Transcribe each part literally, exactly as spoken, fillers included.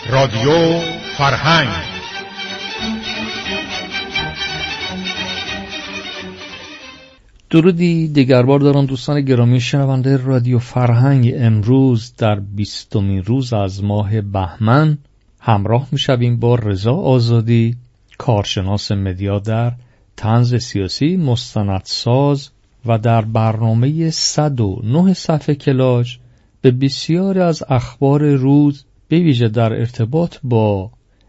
رادیو فرهنگ. درودی دیگر بار دارم دوستان گرامی شنونده رادیو فرهنگ. امروز در بیستمین روز از ماه بهمن همراه می‌شویم با رضا آزادی، کارشناس مدیا در طنز سیاسی، مستندساز و در برنامه صد و نه صفحه کلاژ به بسیاری از اخبار روز به ویژه در ارتباط با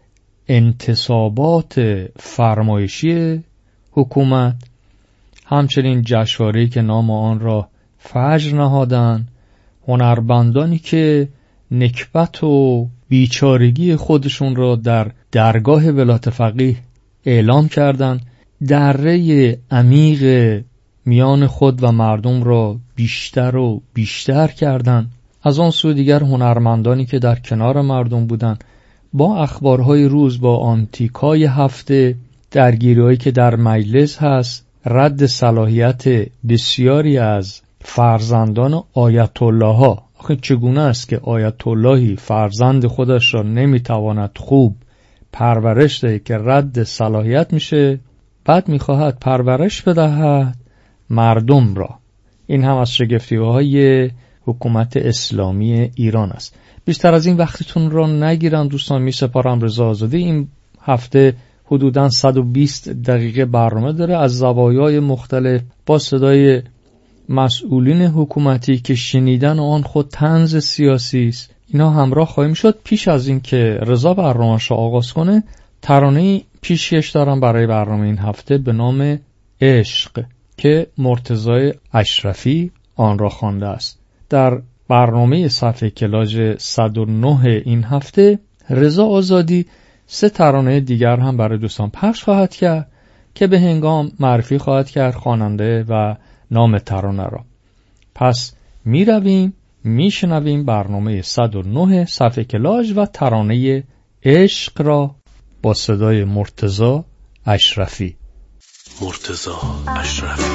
انتصابات فرمایشی حکومت، همچنین جشنواره‌ای که نام آن را فجر نهادند، هنرمندانی که نکبت و بیچارگی خودشون را در درگاه ولایت فقیه اعلام کردند، دره عمیق میان خود و مردم را بیشتر و بیشتر کردند. از آن سوی دیگر هنرمندانی که در کنار مردم بودند با اخبارهای روز، با آنتیکای هفته، درگیری‌هایی که در مجلس هست، رد صلاحیت بسیاری از فرزندان آیت الله ها. آخه چگونه است که آیت اللهی فرزند خودش را نمیتواند خوب پرورش دهد که رد صلاحیت میشه، بعد میخواهد پرورش بدهد مردم را؟ این هم از شگفتی‌های حکومت اسلامی ایران است. بیشتر از این وقتتون را نگیرم دوستان، می سپارم. رضا آزادی این هفته حدوداً صد و بیست دقیقه برنامه داره از زوایای مختلف با صدای مسئولین حکومتی که شنیدن آن خود طنز سیاسی است. اینا همراه خواهیم شد. پیش از این که رضا برنامه‌اش را آغاز کنه، ترانه پیشکش دارم برای برنامه این هفته به نام عشق که مرتضی اشرفی آن را خوانده است. در برنامه صفحه کلاژ صد و نه این هفته رضا آزادی سه ترانه دیگر هم برای دوستان پخش خواهد کرد که به هنگام معرفی خواهد کرد خواننده و نام ترانه را. پس می رویم می شنویم برنامه صد و نه صفحه کلاژ و ترانه عشق را با صدای مرتضی اشرفی. مرتضی اشرفی.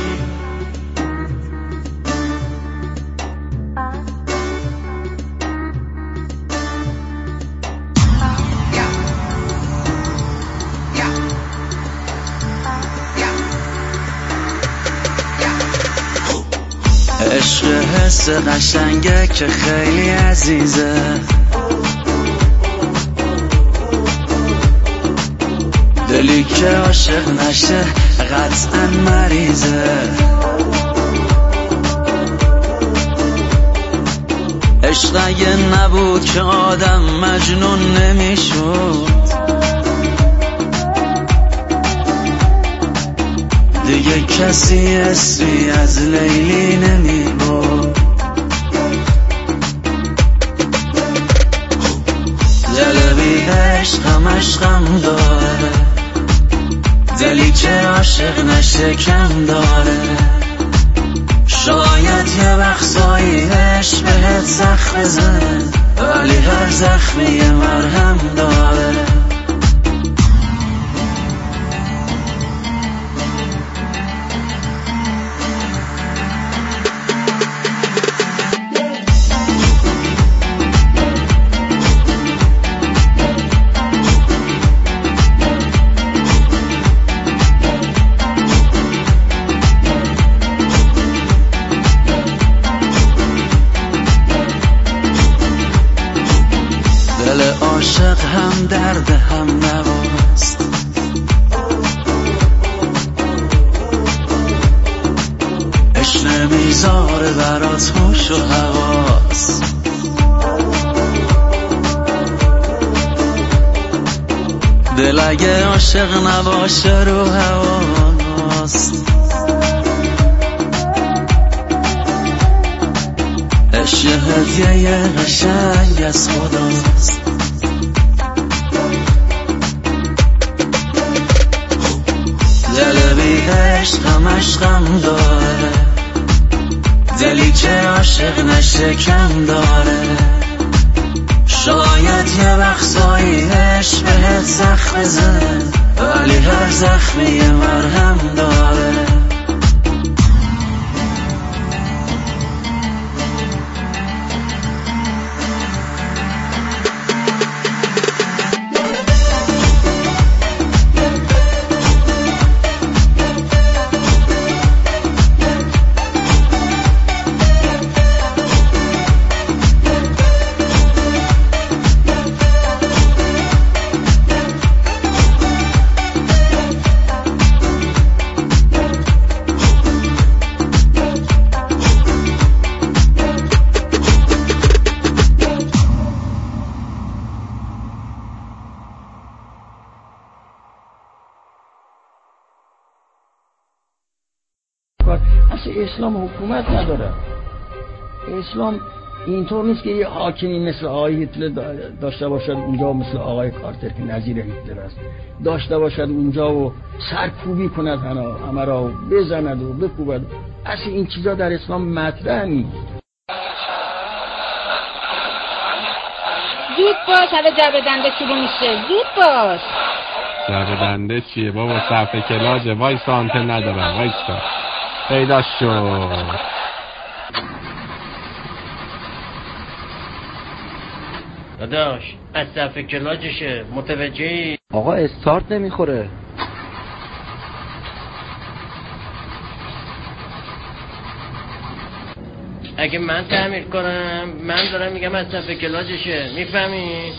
عشق حس قشنگه که خیلی عزیزه، دلی که عاشق نشه قطعا مریضه. عشق اگه نبود که آدم مجنون نمیشد، دیگه کسی اسمی از لیلی نمی بود. دلوی عشقم عشقم داره، دلی که عاشق نشه کم داره. شاید یه وقتایی عشق بهت زخم بزنه، ولی هر زخمی یه مرهم داره. عاشق هم درد هم نواست، عشق نمیذاره برات هوش و حواس. دل اگه عاشق نباشه رو هواست. عشق هدیه قشنگ از خداست. دل بی عشقم عشقم داره، دلی که عاشق نشه کم داره. شاید یه وقتایی عشق بهت زخم بزنه، ولی هر زخمی یه مرهم داره. اسلام حکومت نداره. اسلام اینطور نیست که یه حاکمی مثل آقای هیتلر داشته باشد اونجا، مثل آقای کارتر که نظیر هیتلر است داشته باشد اونجا و سرکوبی کند همه را بزند و بکوبد. اصلا این چیزا در اسلام مطرح نیست. زود باش، حالا جعبه دنده شروع میشه. زود باش. جعبه دنده چیه بابا؟ صفحه کلاجه. وایسا آنتن ندارم. وایسا پیدا شد. داداش از صفحه کلاجشه، متوجهی؟ آقا استارت نمیخوره. اگه من تعمیر کنم من دارم میگم از صفحه کلاجشه، میفهمی؟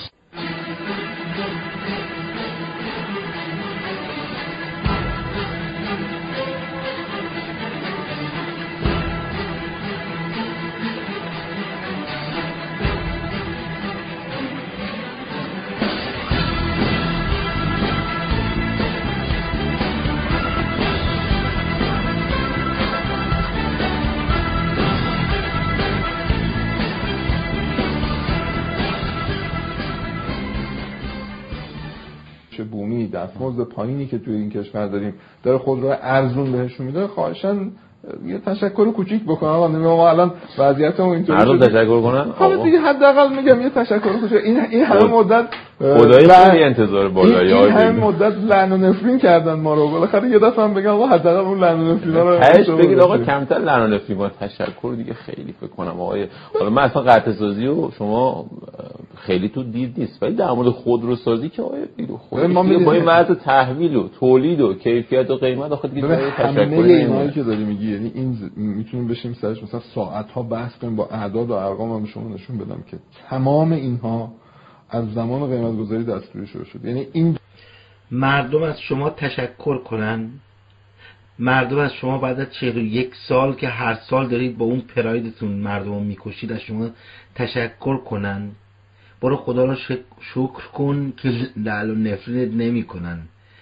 بومی دستمزد پایینی که توی این کشور داریم داره خود رو ارزون بهشون میده، خواهشاً یه تشکر کوچیک بکنم. آقا ما الان وضعیتمون اینطوری هر روز تشکر کنن. حالا دیگه حداقل میگم یه تشکر کوچیک. این این همه مدت خدایی خیلی انتظار بالایی این همه مدت لعن و نفرین کردن ما رو، بالاخره یه دفعه هم بگم آقا حداقل اون لعن و نفرینا رو هش بگید آقا کمتر لعن و نفرین کنید. تشکر دیگه خیلی فکر کنم آقای، حالا من اصلا قطع سازی و شما خیلی تو دید نیست، ولی در مورد خودروسازی که آقای دیگه خود ما با این وضع تحویل و تولید و کیفیت و قیمت آخه دیگه تشکر اینایی که داری میگی، یعنی این میتونیم بشیم سرش مثلا ساعت ها بحث کنیم با اعداد و ارقام هم شما نشون بدم که تمام اینها از زمان قیمت گذاری دستوری شروع شد. یعنی این مردم از شما تشکر کنن، مردم از شما بعد از چهل و یک سال که هر سال دارید با اون پرایدتون مردم رو میکشید از شما تشکر کنن. برو خدا رو شکر کن که لعن و نفرینت نمی کنن.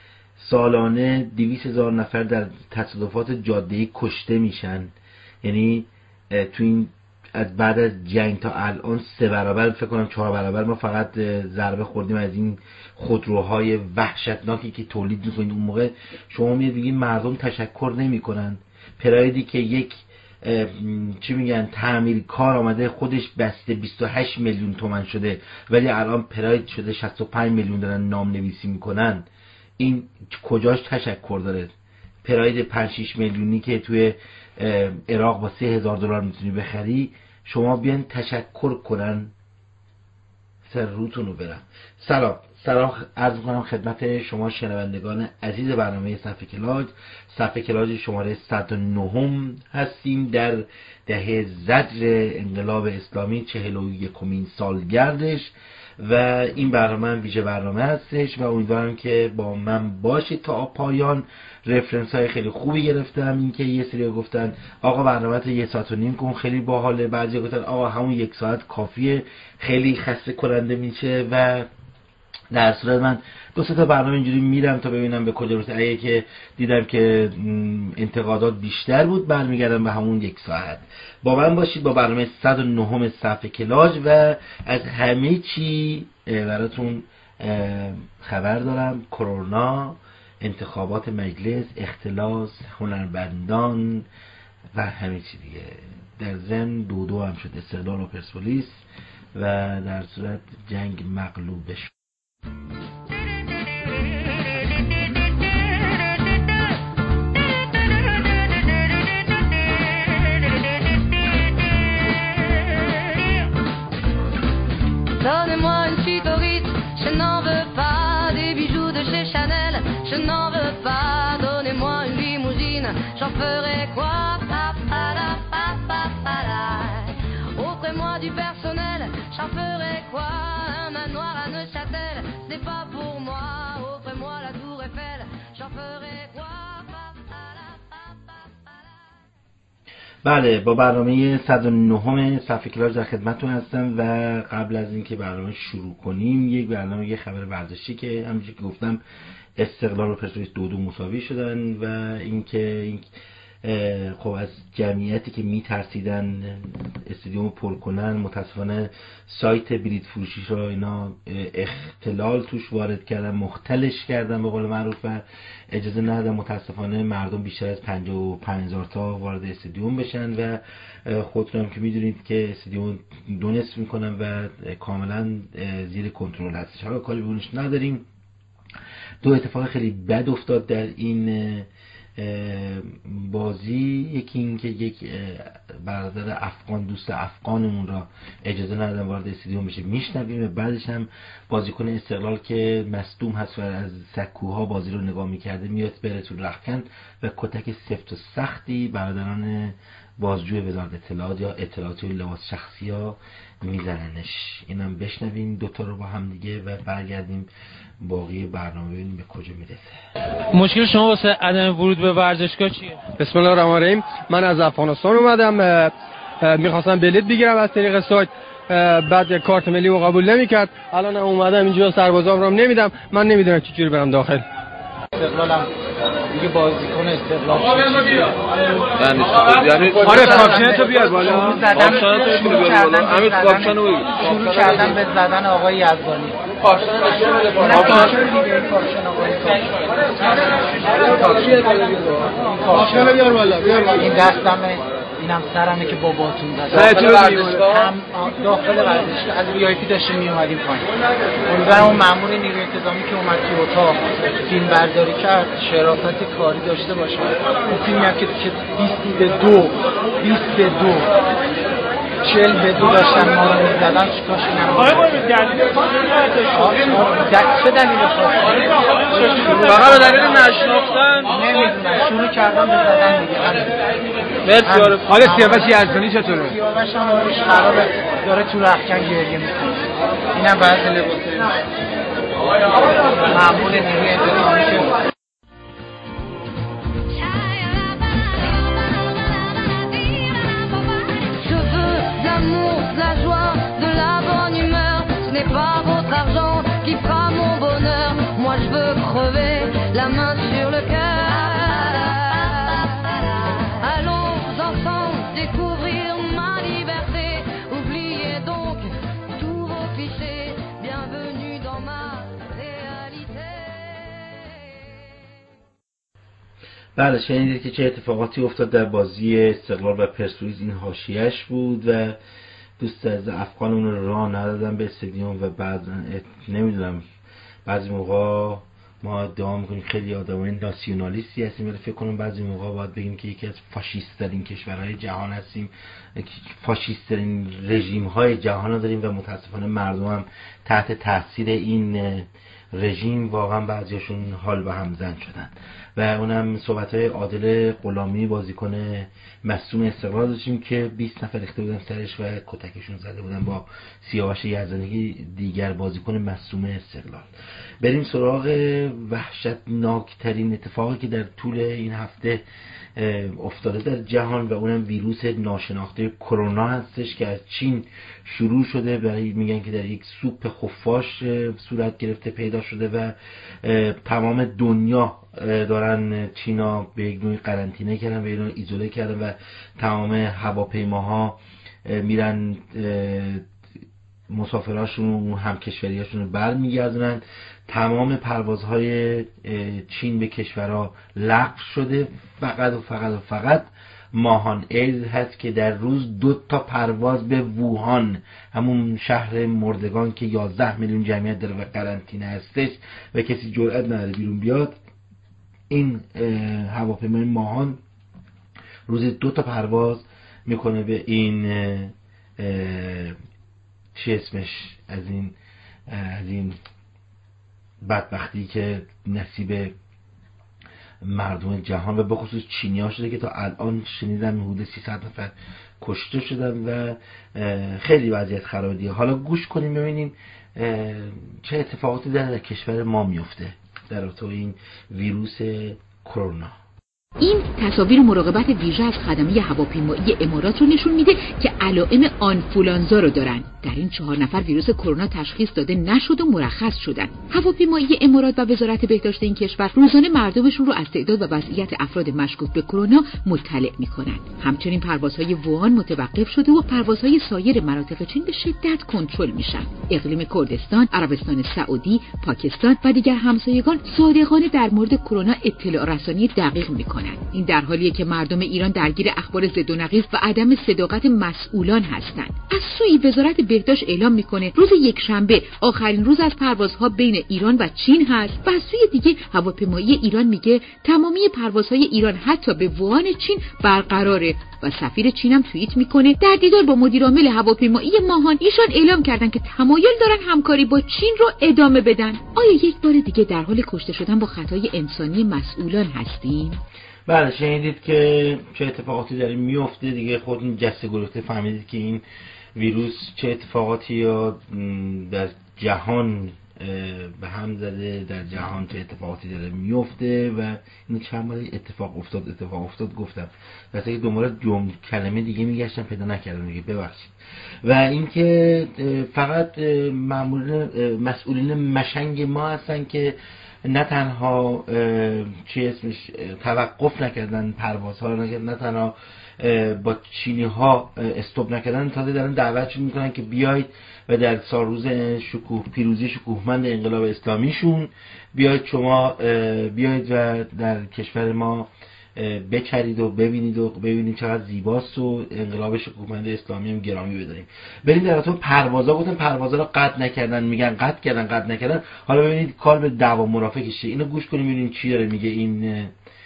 سالانه دویست هزار نفر در تصادفات جاده‌ای کشته میشن. یعنی تو این از بعد از جنگ تا الان سه برابر فکر کنم چهار برابر ما فقط ضربه خوردیم از این خودروهای وحشتناکی که تولید میکنید. اون موقع شما میاد بگید مردم تشکر نمیکنن. پرایدی که یک چی میگن تعمیر کار آمده خودش بسته بیست و هشت میلیون تومان شده ولی الان پراید شده شصت و پنج میلیون دارن نام نویسی میکنن. این کجاش تشکر داره؟ پراید پنج شش میلیونی که توی عراق با سه هزار دلار میتونی بخری، شما بیان تشکر کنن. سر روتون رو برم. سلام سلام عرض می‌کنم خدمت شما شنوندگان عزیز برنامه صفحه کلاج. صفحه کلاج شماره صد و نه هستیم در دهه زجر انقلاب اسلامی، چهل و یکمین سالگردش و این برنامه هم ویژه برنامه هستش و امیدوارم که با من باشید تا پایان. رفرنس های خیلی خوبی گرفتم. این که یه سری گفتن آقا برنامه تو یه ساعت و نیم کن خیلی باحاله، بعضی گفتن آقا همون یک ساعت کافیه خیلی خسته کننده میشه و در صورت من دو سه تا برنامه اینجوری میرم تا ببینم به کجا میرسه. اگه که دیدم که انتقادات بیشتر بود برمیگردم به همون یک ساعت. با من باشید با برنامه صد و نه صفحه کلاج و از همه چی براتون خبر دارم. کرونا، انتخابات مجلس، اختلاس، هنرمندان و همه چی دیگه. در ضمن دو دو هم شد استقلال و پرسپولیس و در صورت جنگ مغلوب شد. Donnez-moi une suite au Ritz, je n'en veux pas. Des bijoux de chez Chanel, je n'en veux pas. Donnez-moi une limousine, j'en ferai quoi? Offrez-moi du personnel, j'en ferai quoi? Un manoir à Neuchâtel, ce n'est pas pour moi. Offrez-moi la tour Eiffel, j'en ferai quoi? بله، با برنامه صد و نه صفحه کلاج در خدمتتون هستم و قبل از اینکه برنامه شروع کنیم یک برنامه یه خبر ورزشی که همونجوری که گفتم استقلال و پرسپولیس دو دو مساوی شدن و اینکه این خب از جمعیتی که میترسیدن استادیوم پر کنن، متاسفانه سایت بلیط فروشی رو اینا اختلال توش وارد کردن، مختلش کردن به قول معروف و اجازه ندادن متاسفانه مردم بیشتر از پنجاه و پنج هزار تا وارد استادیوم بشن و خودتون هم که میدونید که استادیوم دو نصف میکنن و کاملا زیر کنترل هستش. حالا کاری بهونش نداریم. دو اتفاق خیلی بد افتاد در این بازی. یکی این که یک برادر افغان، دوست افغانمون را اجازه ندادن وارد استادیوم بشه، میشنویم. و بعدش هم بازیکن استقلال که مصدوم هست و از سکوها بازی رو نگاه میکرده میاد بره تو رختکن و کتک سفت و سختی برادران بازجوی وزارت اطلاعات یا اطلاعات و لباس شخصی ها میزننش. اینم بشنویم دوتا رو با هم دیگه و برگردیم باقی برنامه ببینیم به کجا میرسه. مشکل شما واسه عدم ورود به ورزشگاه چیه؟ بسم الله الرحمن الرحیم. من از افغانستان اومدم، میخواستم بلیط بگیرم از طریق سایت، بعد کارت ملی رو قبول نمیکرد. الان اومدم اینجا سربازام رو نمیدم، من نمیدونم چجوری برم داخل. استقلالم دیگه بازیکن استقلال یعنی آره کاپشن تو بیار بالا. کاپشن تو بیار بالا. همین کاپشن رو شروع کردن به زدن آقای یزدانی. کاپشن دیگه کاپشن آقای کاپشن بیار بالا. بیار بالا. این دستمه، اینم سرمه که باباتون زد. هم داخل ورزشگاه از وی آی پی داشتیم می اومدیم پایین. اونجا اون مأمور نیروی انتظامی که اومد تو اتاق فیلم برداری کرد شرافت کاری داشته باشه. اون فیلمی هم که بیست به دو بیست به دو چهل به دو داشتن ما رو میزدن چکاش اینم چه دلیل خواست؟ فقط به دلیل نشناختن؟ نمیدونم، شروع کردم به زدن دیگه. مرسی یارو. حالا سیاوش یزدانی چطوره؟ سیاوش هم روش خرابه، داره تو رختکن گریه میکنه. اینم بعض لباسه معمول نیروی انتظامی که pas votre argent qui fera mon bonheur. Moi je veux crever la main sur le cœur. Allons ensemble découvrir ma liberté. Oubliez donc tous vos clichés. Bienvenue dans ma réalité. بله شنیدید که چه اتفاقاتی افتاد در بازی استقلال و پرسپولیس. این حاشیه‌اش بود و دوست از افغانمون رو راه ندادن به استادیوم و بعد نمیدونم بعضی موقع ما ادعا میکنیم خیلی آدمای ناسیونالیستی هستیم ولی فکر کنم بعضی موقع باید بگیم که یکی از فاشیست ترین کشورهای جهان هستیم، فاشیست ترین رژیم های جهان رو داریم و متاسفانه مردم هم تحت تاثیر این رژیم واقعا بعضیاشون حال به هم زن شدن. و اونم صحبت‌های عادل غلامی بازیکن مصدوم استقلال داشتیم که بیست نفر ریخته بودن سرش و کتکشون زده بودن با سیاوش یزدانی دیگر بازیکن مصدوم استقلال. بریم سراغ وحشتناکترین اتفاقی که در طول این هفته افتاده در جهان و اونم ویروس ناشناخته کرونا هستش که از چین شروع شده. برای میگن که در یک سوپ خفاش صورت گرفته پیدا شده و تمام دنیا دارن چینا به یک نوعی قرنطینه کردن و اینا ایزوله کردن و تمام هواپیماها میرن مسافراشون و همکشوریاشون رو برمیگردونن. تمام پروازهای چین به کشورها لغو شده. فقط و فقط و فقط ماهان ایر هست که در روز دو تا پرواز به ووهان، همون شهر مردگان که یازده میلیون جمعیت داره و قرنطینه هستش و کسی جرئت نداره بیرون بیاد. این هواپیمای ماهان روز دو تا پرواز میکنه به این چی اسمش از این از این بدبختی که نصیب مردم جهان و به خصوص چینی ها شده که تا الان شنیدم حدود سیصد نفر کشته شدن و خیلی وضعیت خرابه. حالا گوش کنیم ببینیم چه اتفاقاتی در, در کشور ما میفته در رابطه با این ویروس کرونا. این تصاویر مراقبت ویژه از خدمه هواپیمایی امارات رو نشون میده که علائم آنفولانزا رو دارن. در این چهار نفر ویروس کرونا تشخیص داده نشد و مرخص شدند. هواپیمایی امارات و وزارت بهداشت این کشور روزانه مردمشون رو از تعداد و وضعیت افراد مشکوک به کرونا مطلع می‌کنند. همچنین پروازهای ووهان متوقف شده و پروازهای سایر مناطق چین به شدت کنترل میشن. اقلیم کردستان، عربستان سعودی، پاکستان و دیگر همسایگان صادقانه در مورد کرونا اطلاع رسانی دقیق می‌کنند. این در حالیه که مردم ایران درگیر اخبار ضد و نقیض و عدم صداقت مسئولان هستند. از سوی وزارت بهداشت اعلام میکنه روز یکشنبه آخرین روز از پروازها بین ایران و چین هست و از سوی دیگه هواپیمایی ایران میگه تمامی پروازهای ایران حتی به ووهان چین برقراره و سفیر چین هم توییت میکنه در دیدار با مدیرعامل هواپیمایی ماهان ایشان اعلام کردن که تمایل دارن همکاری با چین رو ادامه بدن. آیا یک بار دیگه در حال کشته شدن با خطای انسانی مسئولان هستیم؟ بله، شنیدید که چه اتفاقاتی داره میفته دیگه، خودتون جسته گرفته فهمیدید که این ویروس چه اتفاقاتی یا در جهان به هم زده، در جهان چه اتفاقاتی داره میفته و این چند بار اتفاق افتاد اتفاق افتاد گفتم واسه که دوباره جمله کلمه دیگه میگشتم پیدا نکردم دیگه، ببخشید. و اینکه فقط مامورین مسئولین مشنگ ما هستن که نه تنها چی اسمش توقف نکردن پروازها رو، نه تنها با چینی ها استوب نکردن، تازه دارن دعوتشون میکنن که بیاید و در سال روز شکوه پیروزی شکوهمند انقلاب اسلامیشون بیاید شما بیاید و در کشور ما بچرید و ببینید و ببینید چقدر زیباست و انقلاب شکوهمند اسلامی هم گرامی بداریم. برید در اصلا پروازا گفتن پروازا رو قطع نکردن، میگن قطع کردن قطع نکردن. حالا ببینید کار به دعوا مرافعشه. اینو گوش کنیم ببینیم چی داره میگه این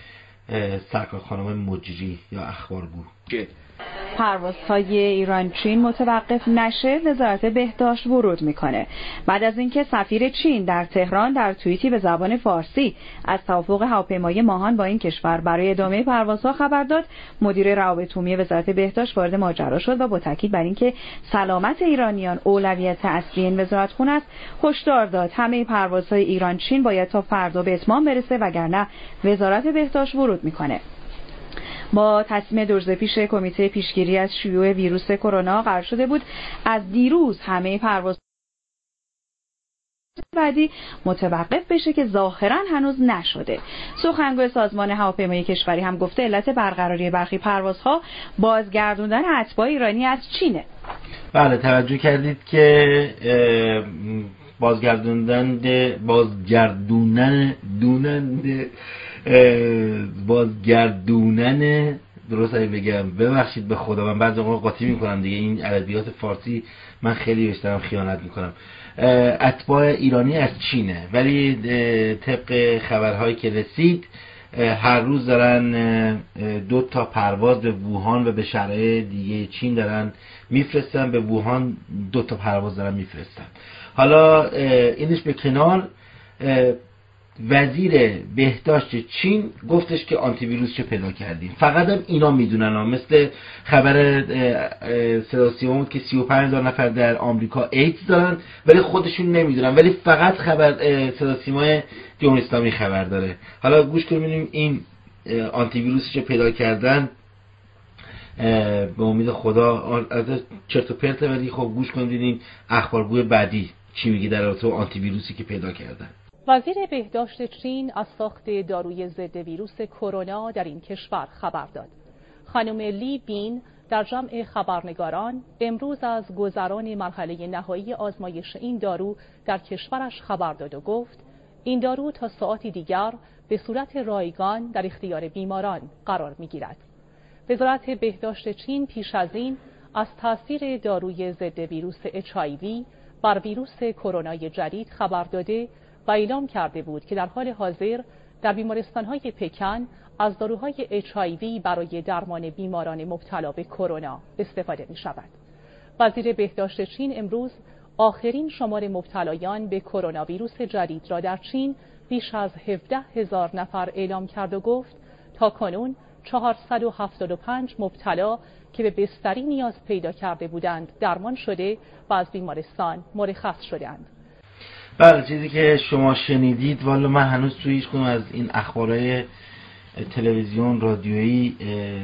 سرکار خانم مجری یا اخبارگو. پروازهای ایران چین متوقف نشه، وزارت بهداشت ورود میکنه. بعد از اینکه سفیر چین در تهران در توییتی به زبان فارسی از توافق هواپیمایی ماهان با این کشور برای ادامه پروازها خبر داد، مدیر روابط عمومی وزارت بهداشت وارد ماجرا شد و با تاکید بر اینکه سلامت ایرانیان اولویت اصلی این وزارتخونه است، هشدار داد همه پروازهای ایران چین باید تا فردا به اتمام برسه وگرنه وزارت بهداشت ورود میکنه. با تصمیم دو روز پیش کمیته پیشگیری از شیوع ویروس کرونا قرار شده بود از دیروز همه پرواز بعدی متوقف بشه که ظاهرا هنوز نشده. سخنگوی سازمان هواپیمایی کشوری هم گفته علت برقراری برخی پروازها بازگردوندن اتباع ایرانی از چینه. بله، توجه کردید که بازگردوندن بازگردونن دونن بازگردونن درست اگه بگم، ببخشید به خدا من بعضی وقتا قاطی میکنم دیگه، این ادبیات فارسی من خیلی بهش خیانت میکنم. اتباع ایرانی از چینه، ولی طبق خبرهایی که رسید هر روز دارن دو تا پرواز به ووهان و به شهرهای دیگه چین دارن میفرستن. به ووهان دو تا پرواز دارن میفرستن. حالا اینش به کنار، وزیر بهداشت چین گفتش که آنتی ویروس چه پیدا کردیم. فقط هم اینا میدونن ها. مثل خبر صدا که سی و پنج هزار نفر در آمریکا ایدز دارن ولی خودشون نمیدونن، ولی فقط خبر صدا سیمای جمهوری اسلامی خبر داره. حالا گوش کنیم ببینیم این آنتی ویروس چه پیدا کردن. به امید خدا از چرت و پرت، ولی خب گوش کنیم ببینیم اخبارگوی بعدی چی میگه در رابطه با آنتی ویروسی که پیدا کردن. وزیر بهداشت چین از ساخت داروی ضد ویروس کرونا در این کشور خبر داد. خانم لی بین در جمع خبرنگاران امروز از گذران مرحله نهایی آزمایش این دارو در کشورش خبر داد و گفت این دارو تا ساعتی دیگر به صورت رایگان در اختیار بیماران قرار می‌گیرد. وزارت بهداشت چین پیش از این از تاثیر داروی ضد ویروس اچ آی وی بر ویروس کرونای جدید خبر داده و اعلام کرده بود که در حال حاضر در بیمارستان‌های پکن از داروهای اچ آی وی برای درمان بیماران مبتلا به کرونا استفاده می‌شود. وزیر بهداشت چین امروز آخرین شمار مبتلایان به کرونا ویروس جدید را در چین بیش از هفده هزار نفر اعلام کرد و گفت تا کنون چهارصد و هفتاد و پنج مبتلا که به بستری نیاز پیدا کرده بودند درمان شده و از بیمارستان مرخص شدند. بله، چیزی که شما شنیدید والا من هنوز توی هیچ کدوم از این اخبارهای تلویزیون رادیویی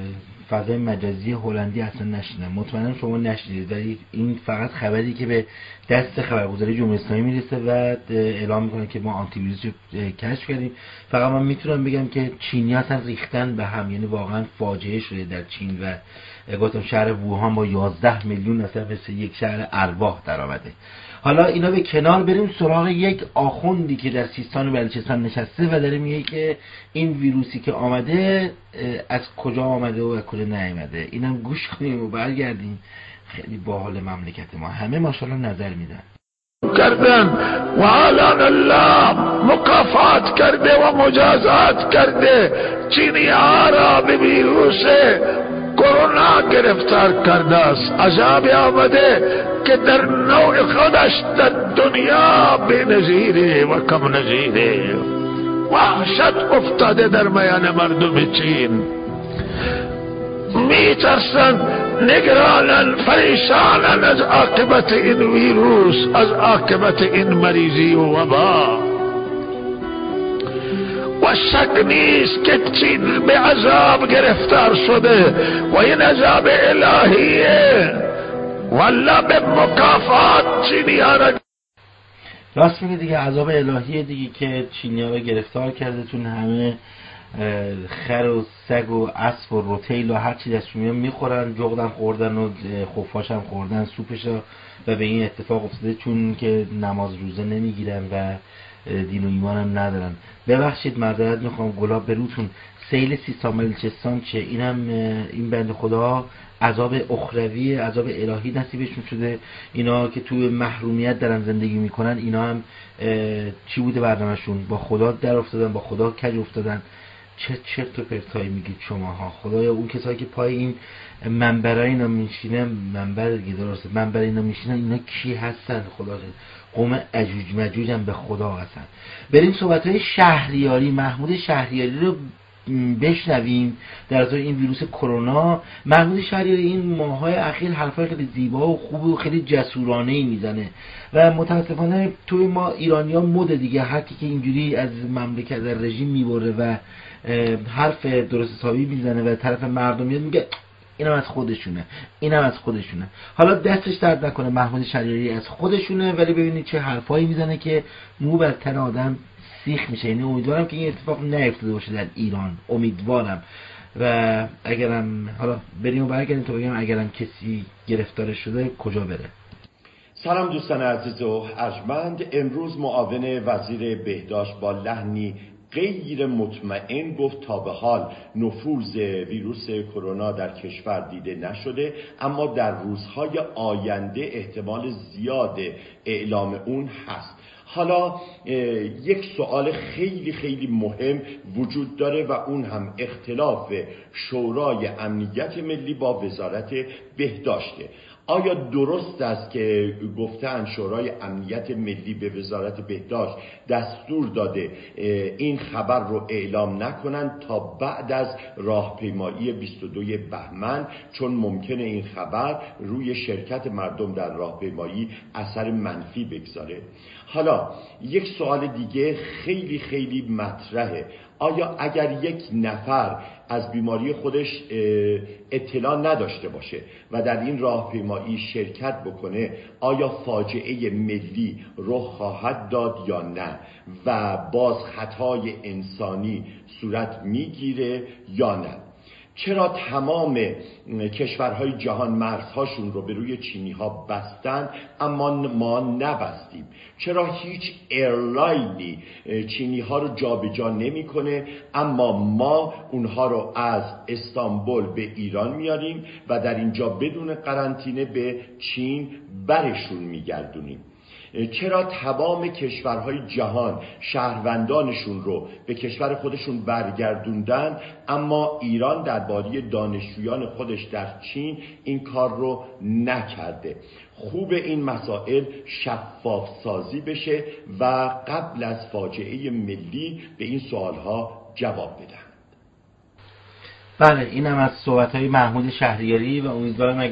فضای مجازی هلندی اصلا نشیدم، مطمئنم شما نشیدید، ولی این فقط خبری که به دست خبرگزاری جمهوری اسلامی میرسه و اعلام میکنه که ما آنتی ویروس رو کشف کردیم. فقط من میتونم بگم که چینی‌ها اصلا ریختن به هم، یعنی واقعا فاجعه شده در چین و گفتم شهر ووهان با یازده میلیون اصلا مثل یک شهر ارواح در آمده. حالا اینا به کنار، بریم سراغ یک آخوندی که در سیستان و بلوچستان نشسته و داره میگه که این ویروسی که آمده از کجا آمده و از کجا نیامده. اینم گوش کنیم و برگردیم. خیلی باحال مملکت ما، همه ماشاءالله نظر میدن کردن و الان الله مکافات کرده و مجازات کرده چینی ها را به ویروس کرونا گرفتار کرده است. عذاب آمده که در نوع خودش در دنیا بی نظیره و کم نظیره. وحشت افتاده در میان مردم چین، میترسن، نگرانن، پریشانن از عاقبت این ویروس، از عاقبت این مریضی و وبا. و شک نیست که چین به عذاب گرفتار شده و این عذاب الهیه، والله به مکافات چینی ها را. راست میگه دیگه، عذاب الهیه دیگه که چینی ها را گرفتار کرده. تون همه خر و سگ و اسب و روتیل و هر چی دستشون میاد میخورن، جغدم خوردن و خفاش هم خوردن، سوپش ها، و به این اتفاق افتاده چون که نماز روزه نمیگیرن و دین و ایمان هم ندارن. ببخشید معذرت میخوام، گلاب به روتون. سیل سیستان بلوچستان چه؟ اینم این بنده خدا عذاب اخروی، عذاب الهی نصیبشون شده. اینا که توی محرومیت دارن زندگی میکنن، اینا هم چی بوده برنامه‌شون؟ با خدا در افتادن، با خدا کج افتادن. چه چرت و پرتایی میگید شماها؟ خدایا اون کسایی که پای این منبرای اینا میشینن، منبر دیگه درسته، منبر اینا میشینن، اینا کی هستن؟ خدا قوم اجوج مجوج هم به خدا هستن. بریم صحبت‌های شهریاری، محمود شهریاری رو بشنویم در رابطه این ویروس کرونا. محمود شهریاری این ماه‌های اخیر حرفای خیلی زیبا و خوب و خیلی جسورانه‌ای میزنه و متاسفانه توی ما ایرانی‌ها مد دیگه، هر کی که اینجوری از مملکت در رژیم میبره و حرف درست حسابی میزنه و طرف مردم میاد میگه اینم از خودشونه، اینم از خودشونه. حالا دستش درد نکنه محمود شهریاری از خودشونه، ولی ببینید چه حرفایی میزنه که مو بر تن آدم سیخ میشه. یعنی امیدوارم که این اتفاق نیفتاده باشه در ایران، امیدوارم. و اگرم حالا بریم و برگردیم تو بگم اگرم کسی گرفتار شده کجا بره. سلام دوستان عزیز و ارجمند. امروز معاون وزیر بهداشت با لحنی غیر مطمئن گفت تا به حال نفوذ ویروس کرونا در کشور دیده نشده، اما در روزهای آینده احتمال زیاد اعلام اون هست. حالا یک سوال خیلی خیلی مهم وجود داره و اون هم اختلاف شورای امنیت ملی با وزارت بهداشته. آیا درست است که گفتن شورای امنیت ملی به وزارت بهداشت دستور داده این خبر رو اعلام نکنن تا بعد از راهپیمایی بیست و دوم بهمن، چون ممکنه این خبر روی شرکت مردم در راهپیمایی اثر منفی بگذاره؟ حالا یک سوال دیگه خیلی خیلی مطرحه. آیا اگر یک نفر از بیماری خودش اطلاع نداشته باشه و در این راهپیمایی شرکت بکنه، آیا فاجعه ملی رخ خواهد داد یا نه و باز خطای انسانی صورت میگیره یا نه؟ چرا تمام کشورهای جهان مرزهاشون رو به روی چینی ها بستن اما ما نبستیم؟ چرا هیچ ایرلاینی چینی ها رو جابجا نمیکنه اما ما اونها رو از استانبول به ایران میاریم و در اینجا بدون قرنطینه به چین برشون میگردونیم؟ چرا تمام کشورهای جهان شهروندانشون رو به کشور خودشون برگردوندن اما ایران درباره دانشجویان خودش در چین این کار رو نکرده؟ خوب این مسائل شفاف سازی بشه و قبل از فاجعه ملی به این سوالها جواب بدن. بله، این هم از صحبت‌های محمود شهریاری و امیدوارم اگر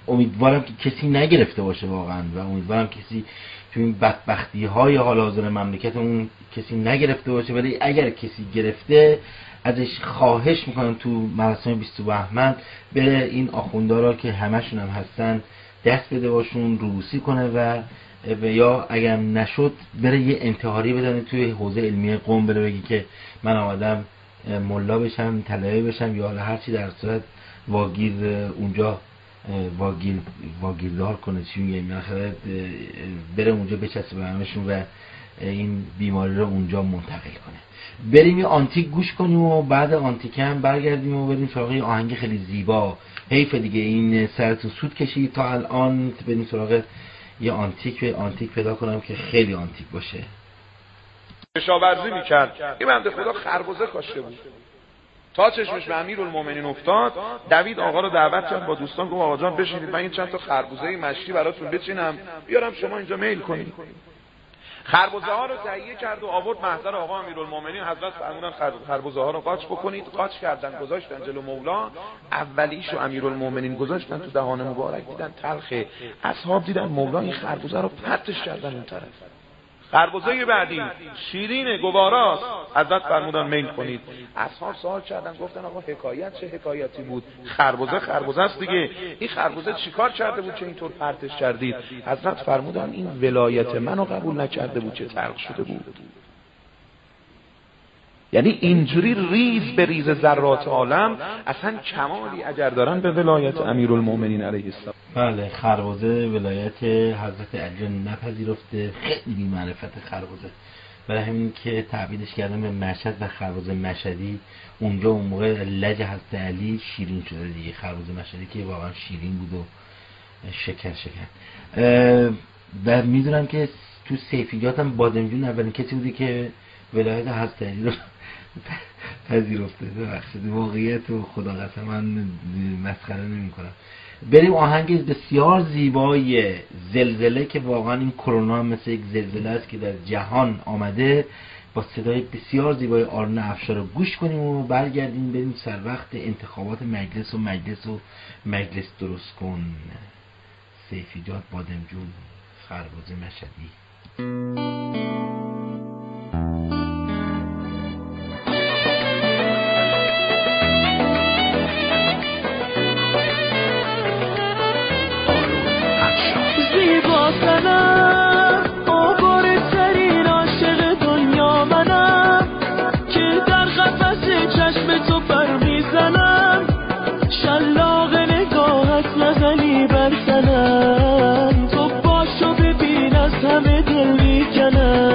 امیدوارم که کسی نگرفته باشه واقعا و امیدوارم کسی تو این بدبختی های حال حاضر مملکتمون کسی نگرفته باشه، ولی اگر کسی گرفته ازش خواهش میکنم تو مراسم بیست بهمن بره این آخوندارا که همشون هم هستن دست بده باشون، روسی کنه و یا اگر نشد بره یه انتحاری بدن توی حوزه علمی قم، بره بگی که من آمدم ملا بشم، طلبه بشم یا هر چی، در صورت واگیر اونجا واگیر واگیردار کنه، چی میگه، مثلا بره اونجا بچسبه به همشون و این بیماری رو اونجا منتقل کنه. بریم یه آنتیک گوش کنیم و بعد آنتیک هم برگردیم و بریم سراغ آهنگ خیلی زیبا. حیف دیگه این سرتون سود کشید تا الان، بریم سراغ یه آنتیک به آنتیک پیدا کنم که خیلی آنتیک باشه. کشاورزی میکرد، این بنده خدا خربزه کاشته بود، تا چشمش به امیرالمومنین افتاد دوید آقا رو دعوت کرد با دوستان، گفت آقا جان بشینید من این چند تا خربزه مشکی براتون بچینم بیارم شما اینجا میل کنید. خربزه ها رو تهیه کرد و آورد محضر آقا امیرالمومنین. حضرت فرمودن خربزه ها رو قاچ بکنید. قاچ کردن گذاشتن جلو مولا. اولیشو امیرالمومنین گذاشتن تو دهان مبارک، دیدن تلخه. اصحاب دیدن مولا این خربزه رو پرتش کردن اون طرف. خربزه بعدی شیرین گواراست، حضرت فرمودن میل کنید. اصحاب سوال کردن، گفتن آقا حکایت چه حکایتی بود؟ خربزه خربزه است دیگه، این خربزه چیکار کرده بود که اینطور پرتش کردید؟ حضرت فرمودن این ولایت منو قبول نکرده بود که تلخ شده بود. یعنی اینجوری ریز به ریز ذرات عالم اصلا کمالی اگر دارن به ولایت امیرالمومنین علیه السلام. بله، خربزه ولایت حضرت علی نپذیرفته، خیلی بی معرفت خربزه، برای همین که تعبیرش کردن به مشهد و خربزه مشهدی. اونجا اون موقع لج حضرت علی شیرین شده دیگه، خربزه مشهدی که واقعا شیرین بود و شکر شکر. و میدونم که تو سیفیات هم بادمجون اولین کسی بودی که ولایت حضرت علی رو پذیرفته. ببخشید واقعیت و خدا قسم من مسخره نمی کنم. بریم آهنگ بسیار زیبای زلزله که واقعا این کرونا مثل یک زلزله است که در جهان آمده، با صدای بسیار زیبای آرون افشار رو گوش کنیم و برگردیم بریم سر وقت انتخابات مجلس و مجلس و مجلس درست کن. سیفیجات بادمجون، خربزه مشهدی. زیباترم آواره ترین عاشق دنیا منم، که در قفس چشم تو پر میزنم، شلاق نگاهت نزنی بر تنم، تو باشو ببین از همه دل میکنم.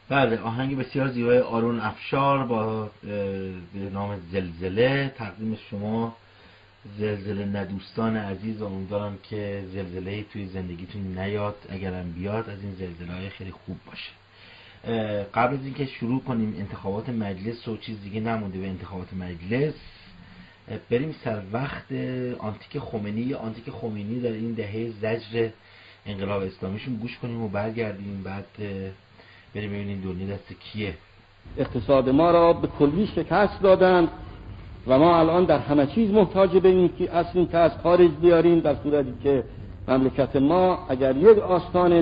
بله، آهنگ بسیار زیبای آرون افشار با به نام زلزله تقدیم شما. زلزله ندوستان عزیز، امیدوارم که زلزله‌ای توی زندگیتون نیاد، اگرم بیاد از این زلزله‌های خیلی خوب باشه. قبل از اینکه شروع کنیم انتخابات مجلس و چیز دیگه نمونده به انتخابات مجلس، بریم سر وقت آنتیک خمینی. آنتیک خمینی در این دهه زجر انقلاب اسلامیشون گوش کنیم و برگردیم، بعد بریم ببینیم دنیا دست کیه. اقتصاد ما را به کلی شکست دادند و ما الان در همه چیز محتاج به این که اصلی که از خارج بیاریم، در صورتی که مملکت ما اگر یک آستانش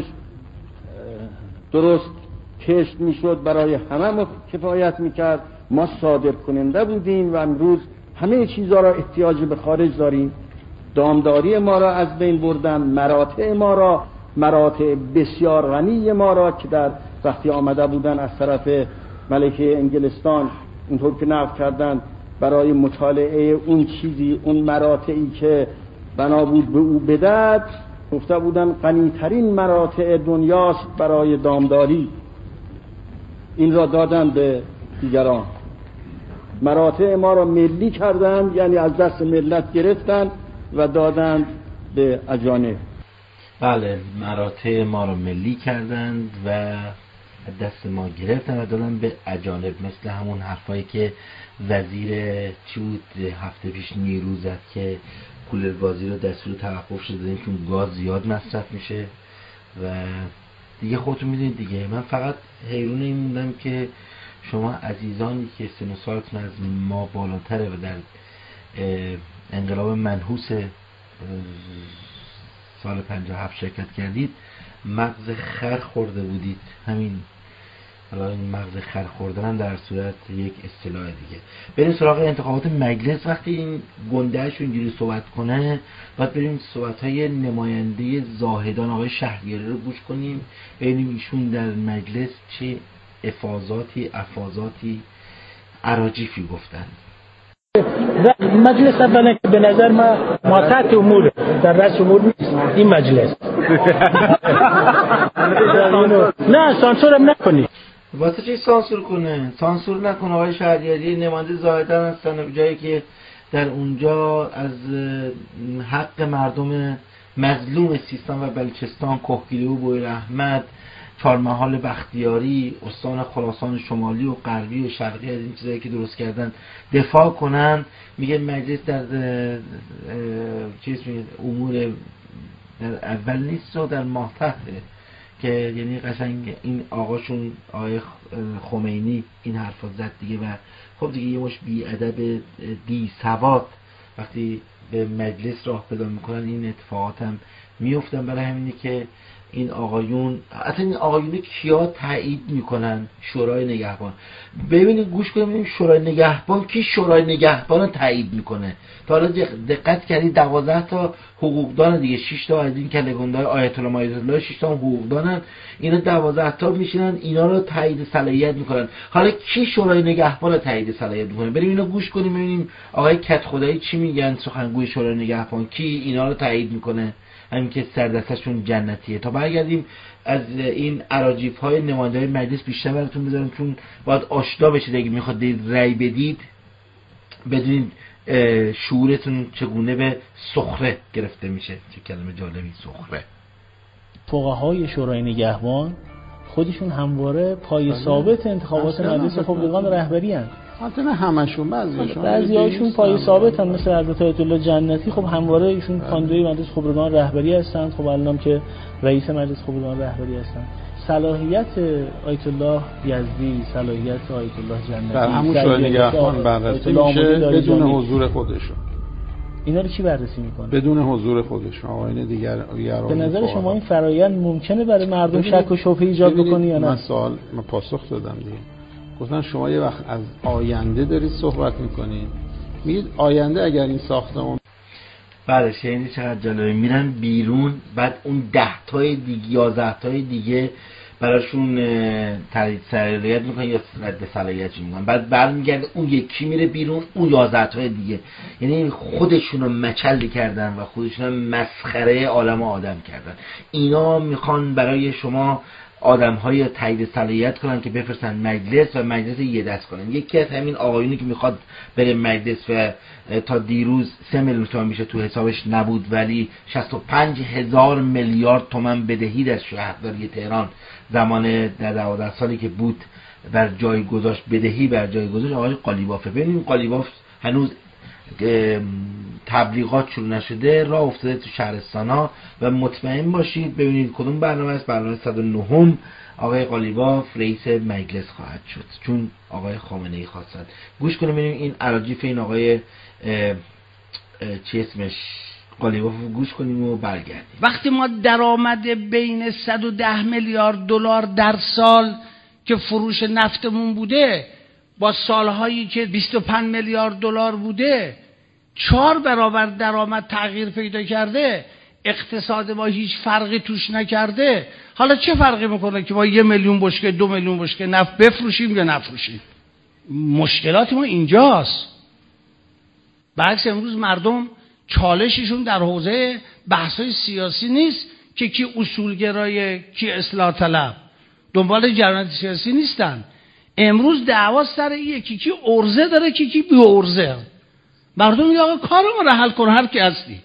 درست کشت میشد برای همه کفایت میکرد. ما صادر کننده بودیم و امروز همه چیزها را احتیاج به خارج داریم. دامداری ما را از بین بردن، مراتع ما را، مراتع بسیار غنی ما را که در وقتی آمده بودن از طرف ملکه انگلستان اینطور که نقل کردن برای مطالعه اون چیزی، اون مراتعی که بنا بود به او بدهد، گفته بودن غنی‌ترین مراتع دنیاست برای دامداری. این را دادن به دیگران. مراتع ما را ملی کردند، یعنی از دست ملت گرفتند و دادند به اجانب. بله، مراتع ما را ملی کردند و دست ما گرفتن و دادن به اجانب، مثل همون حرفایی که وزیر چی بود هفته پیش نیرو زد که کولر گازی رو دستور توقف شده دادیم چون گاز زیاد مصرف میشه و دیگه خودتون میدونید دیگه. من فقط حیرون این موندم که شما عزیزانی که سن و سالتون از ما بالاتره و در انقلاب منحوس سال پنجاه و هفت شرکت کردید، مغز خر خورده بودید. همین حالا این مغز خر خوردن در صورت یک اصطلاح دیگه. بریم سراغ انتخابات مجلس. وقتی این گنده‌اش اینجوری صحبت کنه، باید بریم صحبت‌های نماینده زاهدان آقای شهریاری رو گوش کنیم، ببینیم ایشون در مجلس چه افاضاتی افاضاتی اراجیفی گفتن. مجلس اولا که به نظر ما ماتحت امور در رأس امور نیست این مجلس. نه سانسورم نکنی. واسه چی سانسور کنه؟ سانسور نکنه. آقای شهریاری نماینده زاهدان هستن، جایی که در اونجا از حق مردم مظلوم سیستان و بلوچستان، کهگیلو و بویراحمد، چهارمحال بختیاری، استان خراسان شمالی و غربی و شرقی از این چیزایی که درست کردن دفاع کنن. میگه مجلس در چیز امور در اول نیست و در ماتحته، که یعنی قشنگ این آقاشون آقای خمینی این حرفا زد دیگه. و خب دیگه یه مش بی ادب بی سواد وقتی به مجلس راه پیدا میکنن این اتفاقات هم میفتن. برای همینه که این آقایون، اصلا این آقایون کیا تایید میکنن؟ شورای نگهبان. ببینید گوش کنید ببینید شورای نگهبان کی شورای نگهبان رو تایید میکنه. تا حالا دقت کردید دوازده تا حقوقدان دیگه، شش تا از این کلگوندهای آیت الله مایت الله، شش تا حقوقدانن، اینا دوازده تا میشینن اینا رو تایید صلاحیت میکنن. حالا کی شورای نگهبان رو تایید صلاحیت میکنه؟ بریم اینو گوش کنیم ببینیم آقای کت خدایی چی میگن، سخنگوی شورای نگهبان کی اینا رو تایید میکنه، همین که سردستشون جنتیه. تا برگردیم از این اراجیف های نماینده های مجلس بیشتر براتون بذارم، چون باید آشنا بشید اگه میخواد رأی بدید بدونید شعورتون چگونه به سخره گرفته میشه. چه کلمه جالبی سخره. فقهای شورای نگهبان خودشون همواره پای ثابت انتخابات مجلس خبرگان رهبری هستند. البته نه همشون، بعضیشون بعضیاشون پای ثابت هم، مثل حضرت آیت الله جنتی. خب همواره ایشون کاندوی مجلس خبرگان رهبری هستند. خب الانم که رئیس مجلس خبرگان رهبری هستند. صلاحیت آیت الله یزدی، صلاحیت آیت الله جنتی در همون شورای نگهبان بررسی میشه بدون حضور خودشون. اینا رو کی بررسی میکنه؟ بدون حضور خودشون. آقایون دیگر به نظر شما این فرایند ممکنه برای مردم شک و شبهه ایجاد بکنه یا نه؟ من سوال من پاسخ دادم دیگه. گفتن شما یه وقت از آینده دارید صحبت میکنید، میگید آینده اگر این ساختمان بله شنیدی چقدر جالبه، میرن بیرون بعد اون ده تای دیگه یازده تای دیگه براشون تایید صلاحیت میکنن یا رد صلاحیت میکنن، بعد برمیگرده اون یکی میره بیرون اون یازده تای دیگه. یعنی خودشون رو مچل کردن و خودشون رو مسخره عالم و آدم کردن. اینا میخوان برای شما آدم‌های تایید صلاحیت کنن که بفرستن مجلس و مجلس یه دست کنن. یکی از همین آقایونی که میخواد بره مجلس و تا دیروز سه میلیون تومان میشه تو حسابش نبود ولی شصت و پنج هزار میلیارد تومان بدهی در شهرداری تهران زمان در دوازده سالی که بود بر جای گذاشت، بدهی بر جای گذاشت آقای قالیبافه. ببینیم قالیباف هنوز تبلیغات شروع نشده، راه افتاده تو شهرستانا و مطمئن باشید ببینید کدوم برنامه است. برنامه صد و نه آقای قالیباف رئیس مجلس خواهد شد چون آقای خامنه‌ای خواستند. گوش کنیم ببینیم این اراجیف این آقای اه اه چی اسمش قالیباف گوش کنیم و برگردیم. وقتی ما درآمد بین صد و ده میلیارد دلار در سال که فروش نفتمون بوده با سالهایی که بیست و پنج میلیارد دلار بوده چهار برابر درآمد تغییر پیدا کرده، اقتصاد ما هیچ فرقی توش نکرده، حالا چه فرقی میکنه که ما یه میلیون بشکه دو میلیون بشکه نفت بفروشیم یا نفروشیم؟ مشکلات ما اینجاست. برعکس امروز مردم چالششون در حوزه بحث‌های سیاسی نیست که کی اصولگرای کی اصلاح طلب، دنبال جریانات سیاسی نیستن. امروز دعوا سر اینه کی کی ارزه داره کی کی بی ارزه. مردم میگه آقا کارمون رو حل کن هر کی هستی.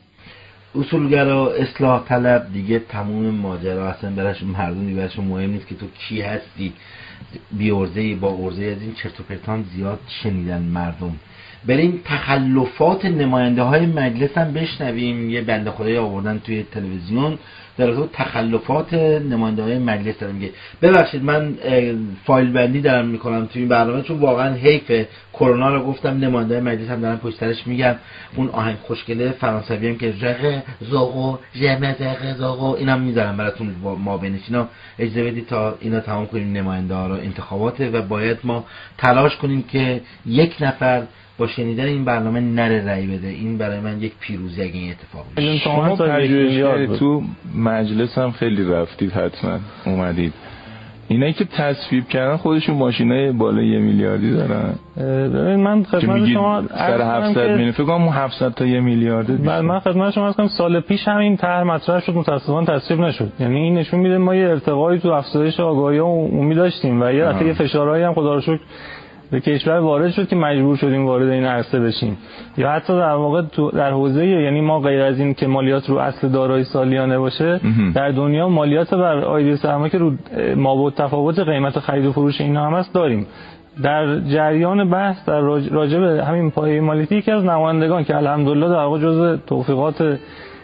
اصولگرا اصلاح طلب دیگه تموم ماجرا، اصلا براش مردم دیگه براش مهم نیست که تو کی هستی، بی ارزه با ارزه. از این چرت و پرتان زیاد شنیدن مردم. بریم تخلفات نماینده های مجلس هم بشنویم. یه بنده خدایی آوردن توی تلویزیون در رابطه با تخلفات نماینده های مجلس دارم میگه. ببخشید من فایل بندی دارم میکنم توی این برنامه چون واقعا حیف کرونا رو گفتم. نماینده های مجلس هم دارم پشت سرش میگم. اون آهنگ خوشگله فرانسوی هم که رق زاغو جمع زاغو اینم میذارم براتون ما بنشینا. اجازه بدید تا اینا تمام کنیم نماینده ها رو. انتخاباته و باید ما تلاش کنیم که یک نفر با شنیدن این برنامه نره رأی بده. این برای من یک پیروزی اگه این اتفاق بشه. شما پژوهش تو مجلس هم خیلی رفتید، حتما اومدید. اینایی که تصویب کردن خودشون ماشینای بالای یه میلیاردی دارن. ببین من خدمت شما سر هفتصد میلیون فکر کنم هفتصد تا یه میلیارده. بعد من خدمت شما هستم سال پیش همین طرح مطرح شد متأسفانه تصویب نشد. یعنی این نشون میده ما یه ارتقایی تو افزایش آگاهی عمومی داشتیم و یه دفعه فشارهایی هم خدا رو شکر به کشور وارد شد که مجبور شدیم وارد این عرصه بشیم. یا حتی در واقع تو در حوزه یعنی ما غیر از این که مالیات رو اصل دارایی سالیانه باشه امه. در دنیا مالیات بر عاید سرمایه که رو مابعد تفاوت قیمت خرید و فروش اینا هم هست داریم. در جریان بحث در راجع به همین پایه مالیاتی یکی از نمایندگان که الحمدلله در واقع جزء توفیقات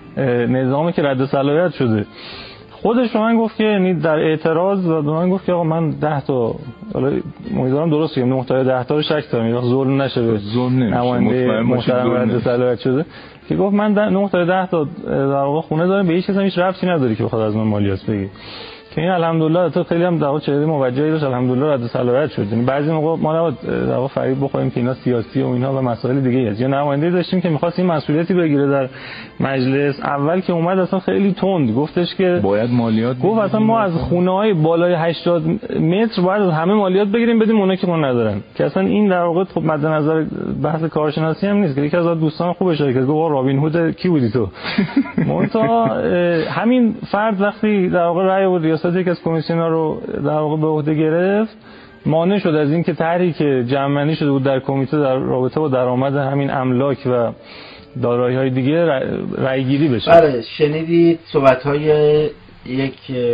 نظامی که رد صلاحیت شده خودش به من گفت که یعنی در اعتراض و به من گفت که آقا من ده تا حالا امیدوارم درست بگم نه تا ده تا رو شک دارم ظلم نشه به نماینده محترم رد صلاحیت شده که گفت من نه تا ده تا در واقع خونه دارم به هیچ چیزی هیچ ربطی نداره که بخواد از من مالیات بگیره. که این الحمدلله تو خیلی هم در واقع چهره موجهی داشت الحمدلله رد صلاحیت شد. یعنی بعضی موقع ما نباید در واقع فریب بخوریم که اینا سیاسی و اینها و مسائل دیگه است. یا نماینده داشتیم که می‌خواست این مسئولیتی بگیره در مجلس. اول که اومد اصلا خیلی تند گفتش که باید مالیات گفت اصلا ما از خونه‌های بالای هشتاد متر باید از همه مالیات بگیریم بدیم اونایی که ما ندارن. که اصلا این در واقع خب مد نظر بحث کارشناسی هم نیست. که یکی از دوستان خوب اشاره کرد گفت رابین هود کی بودی تو؟ منتها همین فرد وقتی در واقع رأی و ریاست یک از کمیسیون‌ها رو در واقع به عهده گرفت مانع شد از این که طرحی که جمع‌بندی شده بود در کمیته در رابطه با درآمد همین املاک و دارایی‌های دیگه رأی‌گیری بشه. بله شنیدید صحبت‌های یک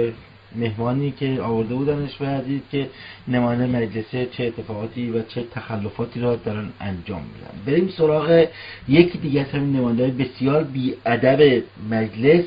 مهمانی که آورده بودنش و دید که نماینده مجلس چه اتفاقاتی و چه تخلفاتی را دارن انجام میدن. بریم سراغ یکی دیگه از همین نماینده‌های بسیار بی‌ادب مجلس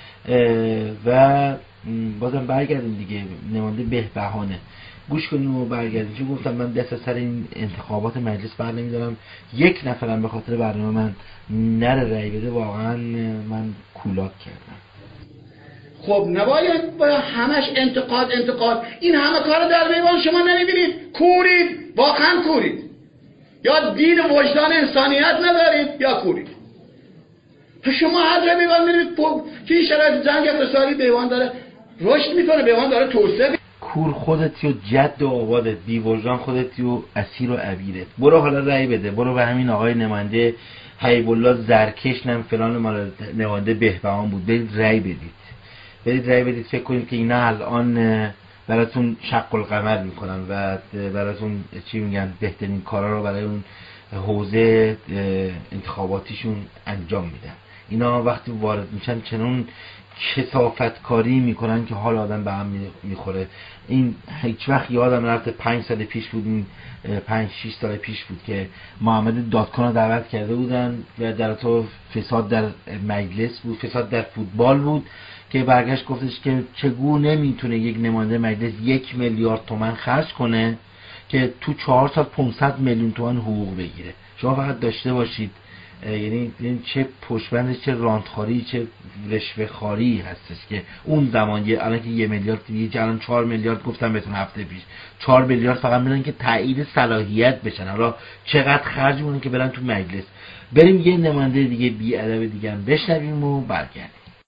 و بازم برگردیم دیگه نماینده بهبهانه. گوش کنیم و برگردیم. چون گفتم من دست سر این انتخابات مجلس بر نمیدارم. یک نفرم به خاطر برنامه من نره رأی بده واقعا من کولاک کردم. خب نباید با همش انتقاد انتقاد این همه کار در بیوان شما نمیبینید؟ کورید، واقعا کورید. یا دین وجدان انسانیت ندارید یا کورید. شما هر جا بیوان میرید که این شرایط جنگ اقتصادی بیوان داره رشد میکنه، بیوان داره توسعه. کور خودتی و جد و آبادت، بی وجدان خودتی و اسیر و عبیرت. برو حالا رأی بده، برو به همین آقای نماینده حبیب الله زرکش نم فلان مال نماینده بهبهان بود، برید رأی بدید. برید رأی بدید. فکر کنید که اینا الان براتون شق القمر میکنن و براتون چی میگن بهترین کارا رو برای اون حوزه انتخاباتیشون انجام میدن. اینا وقتی وارد میشن چنون کثافت کاری میکنن که حال آدم به هم میخوره. این هیچ وقت یادم نرفته پنج سال پیش بود، این پنج شش سال پیش بود که محمد دادکان رو دعوت کرده بودن و در تو فساد در مجلس بود، فساد در فوتبال بود که برگشت گفتش که چگونه میتونه یک نماینده مجلس یک میلیارد تومان خرج کنه که تو چهار سال پانصد میلیون تومان حقوق بگیره. شما فقط داشته باشید یعنی چه پشتبندش، چه رانتخاری، چه رشوه خاری هستش که اون زمان یه الان که یه میلیارد دیگه الان چهار میلیارد گفتم بهتون هفته پیش چهار میلیارد فقط میدن که تایید صلاحیت بشن. حالا چقدر خرج میکنن که برن تو مجلس. بریم یه نماینده دیگه بی ادب دیگه هم بشنویم و برگردیم.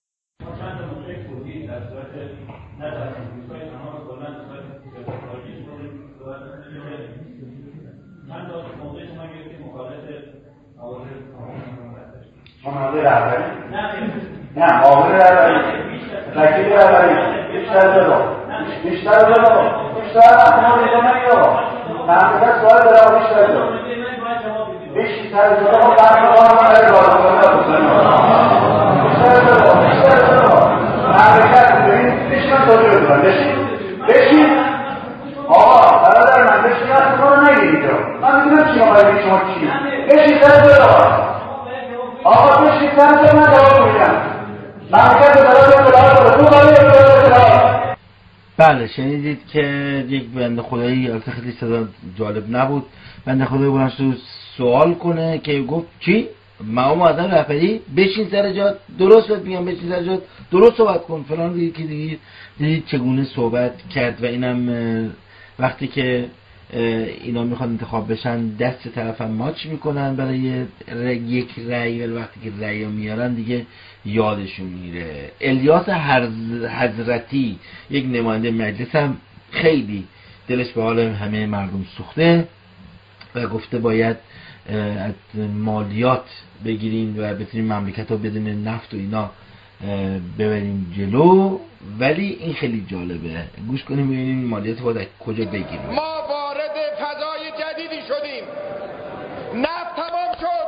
مناظر رهبری نه معاون رهبری وکیل رهبری بیشتر جلو بیشتر جلو بیشتر احمد اینجا نگیرو مملکت سوال داره بیشتر جلو بیشتر جلو برمه ها رو برای بالا بیشتر جلو بیشتر جلو مملکت ببین بیشتر توجه بدونم بشین بشین آقا برادر من بشین از تو رو نگیرید من میدونم چی آقای شما چی بشین سر جلو آقا بشید سمت من جواب میدم مملکت برای بله شنیدید که یک بنده خدایی البته خیلی صدا جالب نبود، بنده خدایی بلند شد سوال کنه که گفت چی؟ معاون معظم رهبری بشین سر جات، درست بهت میگم بشین سر جات، درست صحبت کن فلان دیگه که دیگه دیدید چگونه صحبت کرد. و اینم وقتی که اینا میخوان انتخاب بشن دست طرفم ماچ میکنن برای یک رأی، ولی وقتی که رأی میارن دیگه یادشون میره. الیاس حضرتی یک نماینده مجلس هم خیلی دلش به حال همه مردم سوخته و گفته باید از مالیات بگیریم و بتونیم مملکت رو بدون نفت و اینا ببریم جلو. ولی این خیلی جالبه، گوش کنیم ببینیم این مالیات رو باید کجا بگیریم. ما وارد فضای جدیدی شدیم. نفت تمام شد،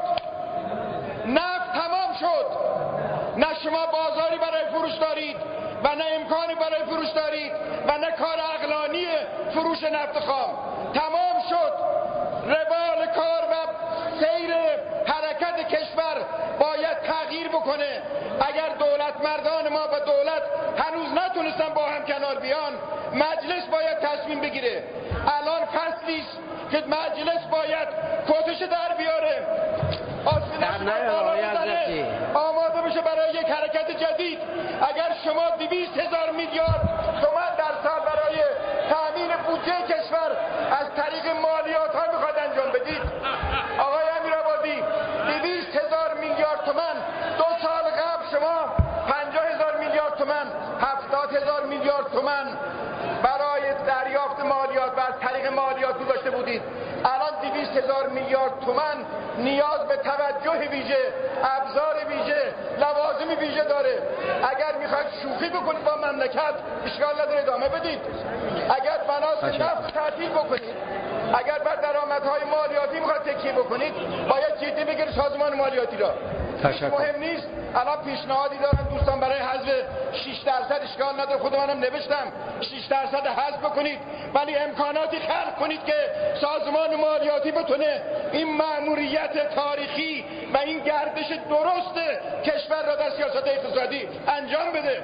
نفت تمام شد. نه شما بازاری برای فروش دارید و نه امکانی برای فروش دارید و نه کار عقلانی فروش نفت خام. تمام شد. روال کار و سیر حرکت کشور باید تغییر بکنه. اگر دولت مردان ما و دولت هنوز نتونستن با هم کنار بیان، مجلس باید تصمیم بگیره. الان فصلی است که مجلس باید کتش در بیاره، آسینش بالا بزنه، آماده بشه برای یک حرکت جدید. اگر شما دویست هزار میلیارد تومان در سال برای تامین بودجه کشور از طریق مالیات ها میخواد انجام بدید، آقای امیرآبادی دویست هزار میلیارد تومان دو سال قبل شما پنجاه هزار میلیارد تومان هفتاد هزار میلیارد تومان برای دریافت مالیات و از طریق مالیات گذاشته بودید. الان دویست هزار میلیارد تومان نیاز به توجه ویژه، ابزار ویژه، لوازم ویژه داره. اگر میخواید شوخی بکنید با مملکت اشکال نداره ادامه بدید. اگر بناس نفت تعطیل بکنید، اگر بر درآمدهای مالیاتی میخواید تکیه بکنید، باید جدی بگیرید سازمان مالیاتی را. مهم نیست. الان پیشنهادی دارن دوستان برای حذف شش درصد، اشکال نداره، خود منم نوشتم شش درصد حذف بکنید، ولی امکاناتی خلق کنید که سازمان مالیاتی بتونه این مأموریت تاریخی و این گردش درست کشور را در سیاست اقتصادی انجام بده.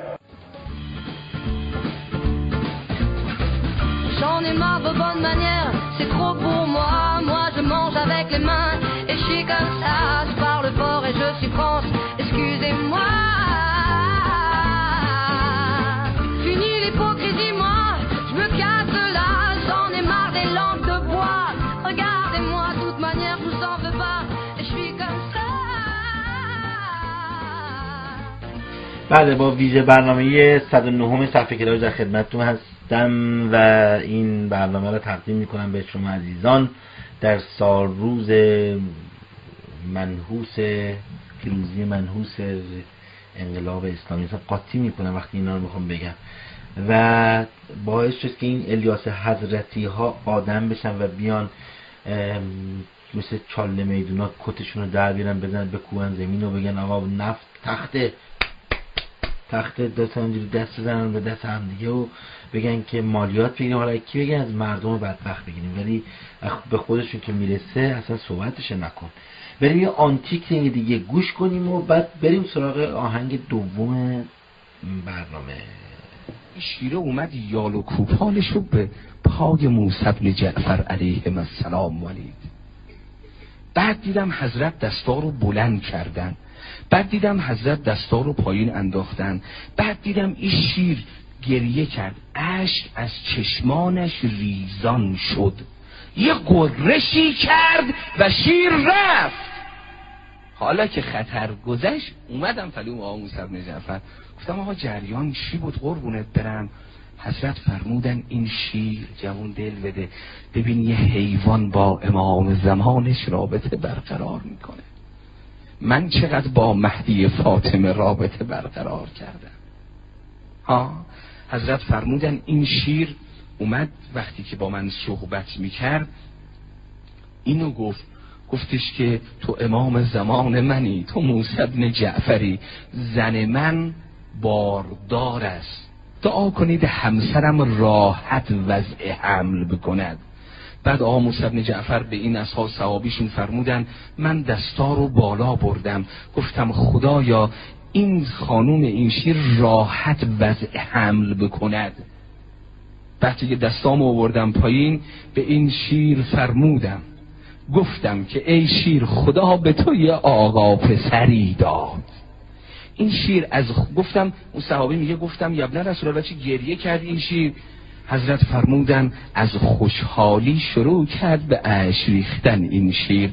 J'en ai marre de bonne manière, c'est trop pour moi. Moi je mange avec les mains et je suis comme ça. Je parle fort et je suis France, excusez-moi. Fini l'hypocrisie, moi, je me casse là. J'en ai marre des lampes de bois. Regardez-moi, de toute manière, je vous en veux pas et je suis comme ça. بله با ویژه برنامه صد و نه صفحه کلاژ در خدمتتون هستم و این برنامه را تقدیم میکنم به شما عزیزان در سال روز منحوس پیروزی منحوس انقلاب اسلامی. قاطی میکنم وقتی اینا رو میخوام بگم. و باعث شد که این الیاس حضرتی ها آدم بشن و بیان مثل چاله میدونا کتشون رو در بیارن بزنن بکوبن زمین و بگن آقا نفت تخته تخته دست همونجوری دست بزنن به دست هم دیگه و بگن که مالیات بگیریم. حالا کی بگن از مردم بدبخت بگیریم، ولی به خودشون که میرسه اصلا صحبتش نکن. بریم یه آنتیک دیگه گوش کنیم و بعد بریم سراغ آهنگ دوم برنامه. شیره اومد یال و کوپالش رو به پای موسی بن جعفر علیه السلام ولید. بعد دیدم حضرت دستا رو بلند کردن، بعد دیدم حضرت دستا رو پایین انداختن، بعد دیدم این شیر گریه کرد، اشک از چشمانش ریزان شد، یه قرشی کرد و شیر رفت. حالا که خطر گذشت اومدم پلوم آقا موسی بن جعفر، گفتم آقا جریان چی بود قربونت برم؟ حضرت فرمودن این شیر جوون دل بده، ببین یه حیوان با امام زمانش رابطه برقرار میکنه، من چقدر با مهدی فاطمه رابطه برقرار کردم. ها حضرت فرمودن این شیر اومد وقتی که با من صحبت میکرد اینو گفت، گفتش که تو امام زمان منی، تو موسی بن جعفری، زن من باردار است، دعا کنید همسرم راحت وضع حمل بکند. بعد آقا موسی بن جعفر به این اصحاب صحابیشون فرمودن من دستا رو بالا بردم، گفتم خدایا این خانوم این شیر راحت وضع حمل بکند. وقتی که دستامو آوردم پایین به این شیر فرمودم، گفتم که ای شیر خدا به تو یه آقا پسری داد. این شیر از گفتم اون صحابی میگه گفتم یا ابن رسول الله چی گریه کرد این شیر؟ حضرت فرمودن از خوشحالی شروع کرد به اشک ریختن این شیر.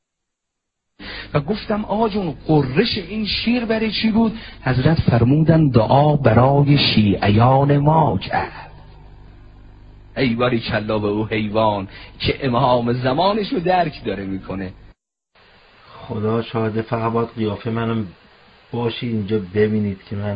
و گفتم آقا جون قرش این شیر برای چی بود؟ حضرت فرمودن دعا برای شیعیان ما کرد. ای باری کلا به او حیوان که امام زمانش رو درک داره میکنه. خدا شاهده، فقط باید قیافه منم باشید اینجا ببینید که من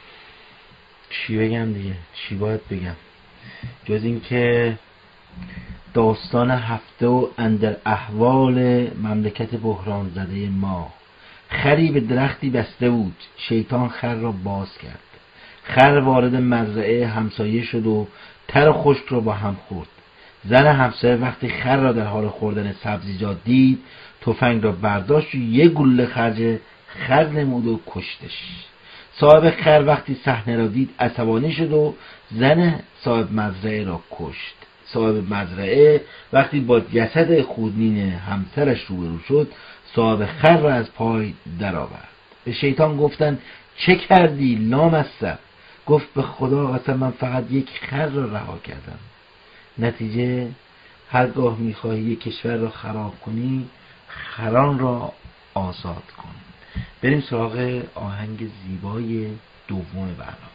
چی بگم دیگه، چی باید بگم جز این که داستان هفته و اندر احوال مملکت بحران زده ما. خری به درختی بسته بود، شیطان خر را باز کرد، خر وارد مزرعه همسایه شد و تر خشک را با هم خورد. زن همسایه وقتی خر را در حال خوردن سبزیجات دید، تفنگ را برداشت و یک گلوله خرج خر نمود و کشتش. صاحب خر وقتی صحنه را دید عصبانی شد و زن صاحب مزرعه را کشت. صاحب مزرعه وقتی با جسد خونین همسرش روبرو شد، صاحب خر را از پای درآورد. به شیطان گفتن چه کردی لامصب؟ گفت به خدا قسم من فقط یک خر را رها کردم. نتیجه هرگاه میخواهی یک کشور را خراب کنی خران را آزاد کن. بریم سراغ آهنگ زیبای دوم برنامه.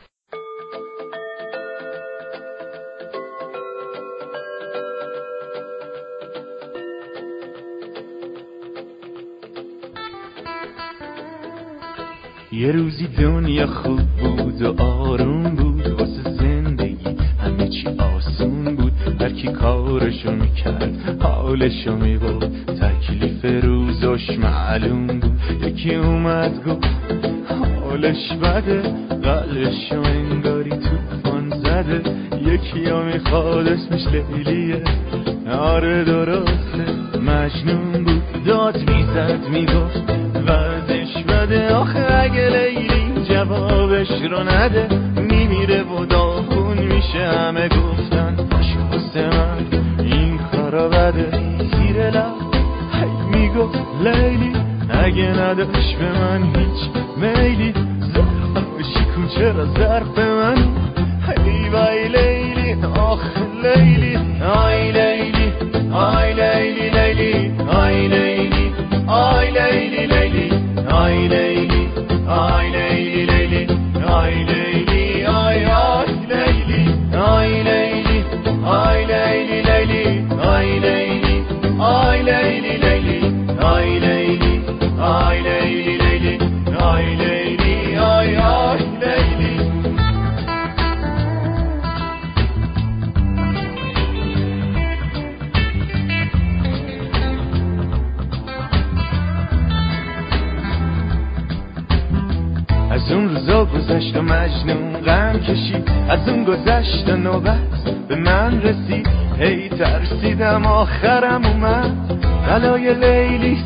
یه روزی دنیا خوب بود و آروم بود، واسه زندگی همه چی آسون بود، هر کی کارشو میکرد حالشو میبود، تکلیف روزش معلوم بود. یکی اومد گفت حالش بده، قلبشو انگاری توفان زده. یکی ها میخواد اسمش لیلیه، آره درسته مجنون بود، داد میزد میگفت وضعش بده. آخه اگه لیلی جوابش رو نده میمیره و داغون میشه. همه گفتن باش واسه من این کارا بده. زیر لب هی میگفت لیلی اگه نداشت به من هیچ میلی، زرفشی کن چرا ظرف من. هی وای لیلی آخ لیلی، آی لیلی آی لیلی لیلی آی لیلی آی لیلی لیلی آی لیلی آی لیلی لیلی آی لیلی آی آی لیلی آی لیلی آی لیلی لیلی آی لیلی آی لیلی لیلی آی لیلی آی لیلی لیلی آی لیلی آی آی لیلی. گذشت و مجنون غم کشید، از اون گذشت و نوبت به من رسید. هی ترسیدم آخرم اومد، بلای لیلی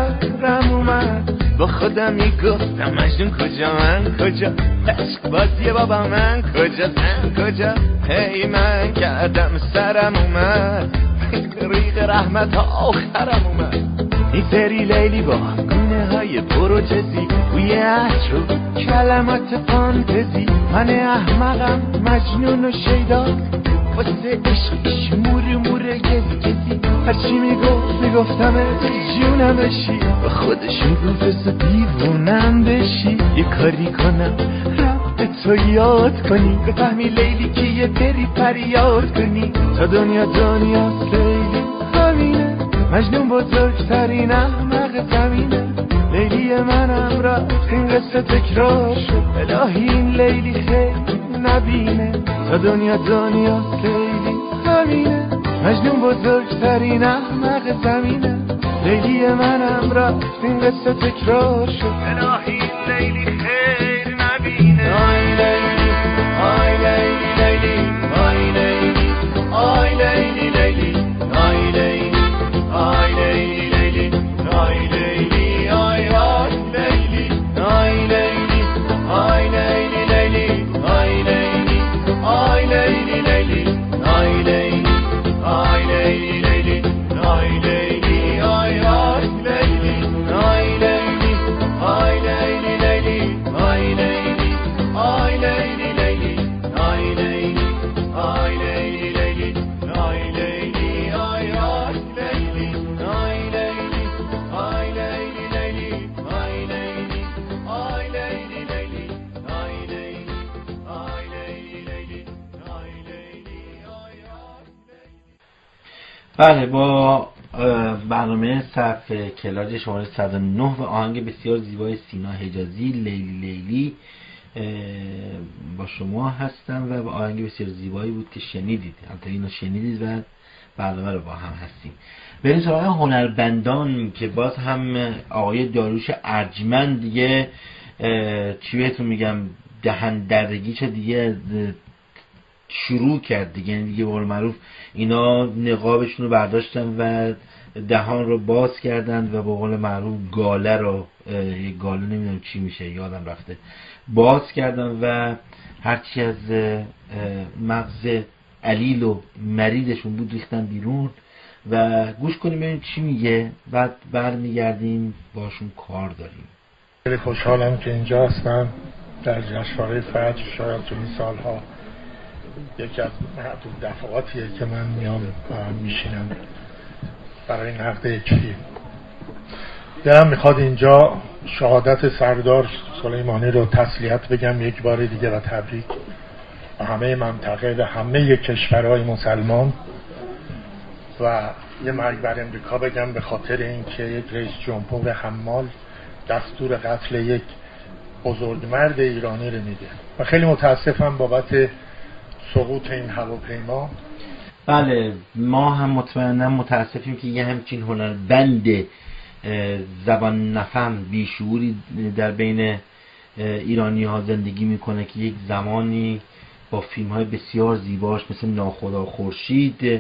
سرم اومد. با خودم میگفتم مجنون کجا، من کجا، عشق بازی بابا من کجا، من کجا. هی من کردم سرم اومد، ریق رحمت آخرم اومد. این سری لیلی با گونه های پروجزی، بوی عطر و کلمات فانتزی. من احمقم مجنون و شیدا، واسه عشقش مور مور گزی گزی. هرچی میگفت میگفتم جونم بشی، با خودشون گفت دیوونم بشی. یه کاری کنم رفت تو یاد کنی، بفهمی لیلی که یه بری فریاد کنی. تا دنیا دنیاست لیلی همینه، مجنون بزرگترین احمق زمینه. لیلی منم رفت این قصه تکرار شد، الهی این لیلی خیلی نبینه. تا دنیا دنیاست لیلی همینه، مجنون بزرگترین احمق زمینه. لیلی منم رفت این قصه تکرار شد، الهی این لیلی خیر نبینه. آی لیلی آی لیلی لیلی آی لیلی آی لیلی لیلی آی لیلی آی لیلی لیلی آی لیلی آی آی لیلی آی لیلی آی لیلی لیلی آی لیلی آی لیلی لیلی آی لیلی آی لیلی لیلی آی لیلی آی آی لیلی آی لیلی آی لیلی لیلی آی لیلی آی لیلی لیلی آی لیلی آی لیلی لیلی آی لیلی آی آی لیلی آی لیلی آی لیلی لیلی آی لیلی آی لیلی لیلی آی لیلی آی لیلی لیلی آی لیلی آی آی. بله، با برنامه صف کلاج شماره صد و نه و آهنگ بسیار زیبای سینا حجازی لیلی لیلی با شما هستم و با آهنگ بسیار زیبایی بود که شنیدید. البته اینو شنیدید و برنامه رو با هم هستیم. بریم سراغ هنربندان که باز هم آقای داریوش ارجمند دیگه چی بهتون میگم، دهن دردگی چه دیگه شروع کرد دیگه. دیگه به قول معروف اینا نقابشون رو برداشتن و دهان رو باز کردن و به قول معروف گاله رو، یک گاله نمیدونم چی میشه یادم رفته، باز کردن و هرچی از مغز علیل و مریضشون بود ریختن بیرون. و گوش کنیم ببینیم چی میگه، بعد برمیگردیم باشون کار داریم. خیلی خوشحالم که اینجا هستم در جشنواره فجر. شاید تو این سالها یکی از معدود دفعاتیه که من میام میشینم برای نقد یک فیلم. دلم میخواد اینجا شهادت سردار سلیمانی رو تسلیت بگم یک بار دیگه و تبریک به همه منطقه، به همه کشورهای مسلمان. و یه مرگ بر امریکا بگم به خاطر اینکه یک رئیس جمهور حمال دستور قتل یک بزرگمرد ایرانی رو میده. و خیلی متاسفم بابت سقوط این هواپیما. بله، ما هم مطمئنا متاسفیم که یه همچین هنربند زبان نفهم بیشعوری در بین ایرانی ها زندگی میکنه که یک زمانی با فیلم های بسیار زیباش مثل ناخدا خورشید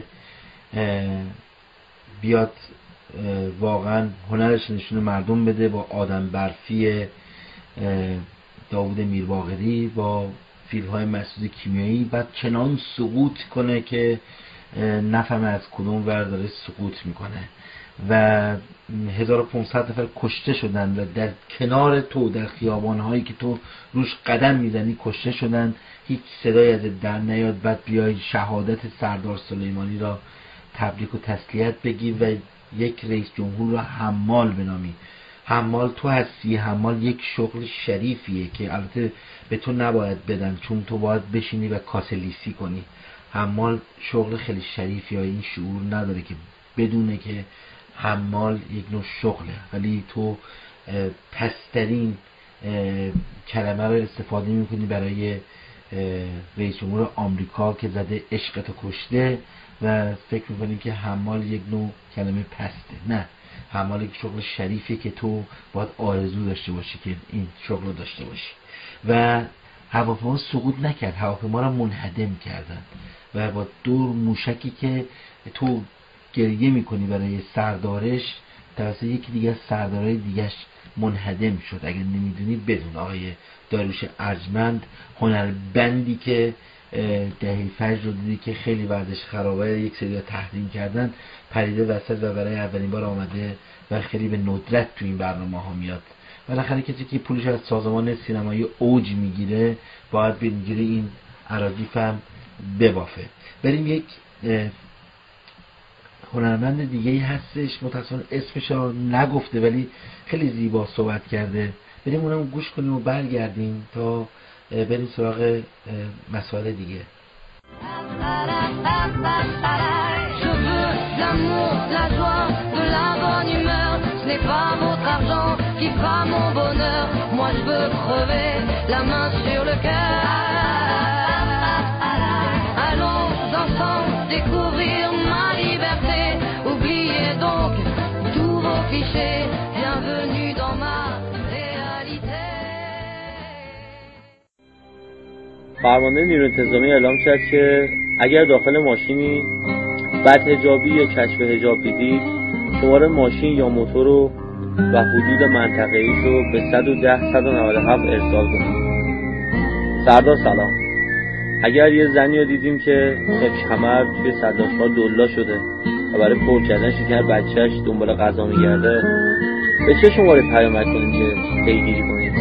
بیاد واقعا هنرش نشون مردم بده، با آدم برفی داوود میرباقری، با فیلم های مسعود کیمیایی، بعد چنان سقوط کنه که نفهمه از کدوم ور داره سقوط میکنه. و هزار و پانصد نفر کشته شدن و در کنار تو در خیابانهایی که تو روش قدم میزنی کشته شدن. هیچ صدایی از در نیاد، بعد بیای شهادت سردار سلیمانی را تبریک و تسلیت بگی و یک رئیس جمهور را حمال بنامی. حمال تو هستی. حمال یک شغل شریفیه که البته به تو نباید بدن چون تو باید بشینی و کاسه لیسی کنی. حمال شغل خیلی شریفیه، این شعور نداره که بدونه که حمال یک نوع شغله، ولی تو پسترین کلمه رو استفاده میکنی برای رئیس جمهور آمریکا که زده عشقتو کشته و فکر میکنی که حمال یک نوع کلمه پسته. نه، حمال یک شغل شریفه که تو باید آرزو داشته باشی که این شغل رو داشته باشی. و هواپیما سقوط نکرد، هواپیما را منهدم کردن و با دور موشکی که تو گریه میکنی برای سردارش توسط یکی دیگه از سردارای دیگهش منهدم شد. اگر نمیدونید بدون آقای داریوش ارجمند، هنربندی که دهه فجر رو دیدی که خیلی ورزش خرابه، یک سری تحریم کردن، پریده وسط و برای اولین بار آمده و خیلی به ندرت تو این برنامه ها میاد. بالاخره کسی که پولش از سازمان سینمایی اوج میگیره باید بگیره این اراجیف هم ببافه. بریم یک هنرمند دیگه ای هستش، متاسفانه اسمش رو نگفته ولی خیلی زیبا صحبت کرده، بریم اونم گوش کنیم و برگردیم تا بریم سراغ مسائل دیگه. Je veux l'amour, la joie, de la bonne humeur. Ce n'est pas votre argent qui fera mon bonheur. Moi je veux crever la main sur le cœur. Allons ensemble découvrir ma liberté. Oubliez donc tous vos clichés. Bienvenue dans ma réalité. فرمانده نیروی انتظامی اعلام کرد که اگر داخل ماشینی بد حجابی یا کشف حجاب دیدید، شماره ماشین یا موتور رو و حدود منطقه‌ایش رو به صد و ده صد و نود و هفت ارسال کنید. سردار سلام. اگر یه زنی رو دیدیم که تا کمر توی صداش‌ها دلا شده و برای پر کردن شکر بچه‌اش دنبال غذا میگرده، به چه شماره پیامک کنیم که پیگیری کنیم؟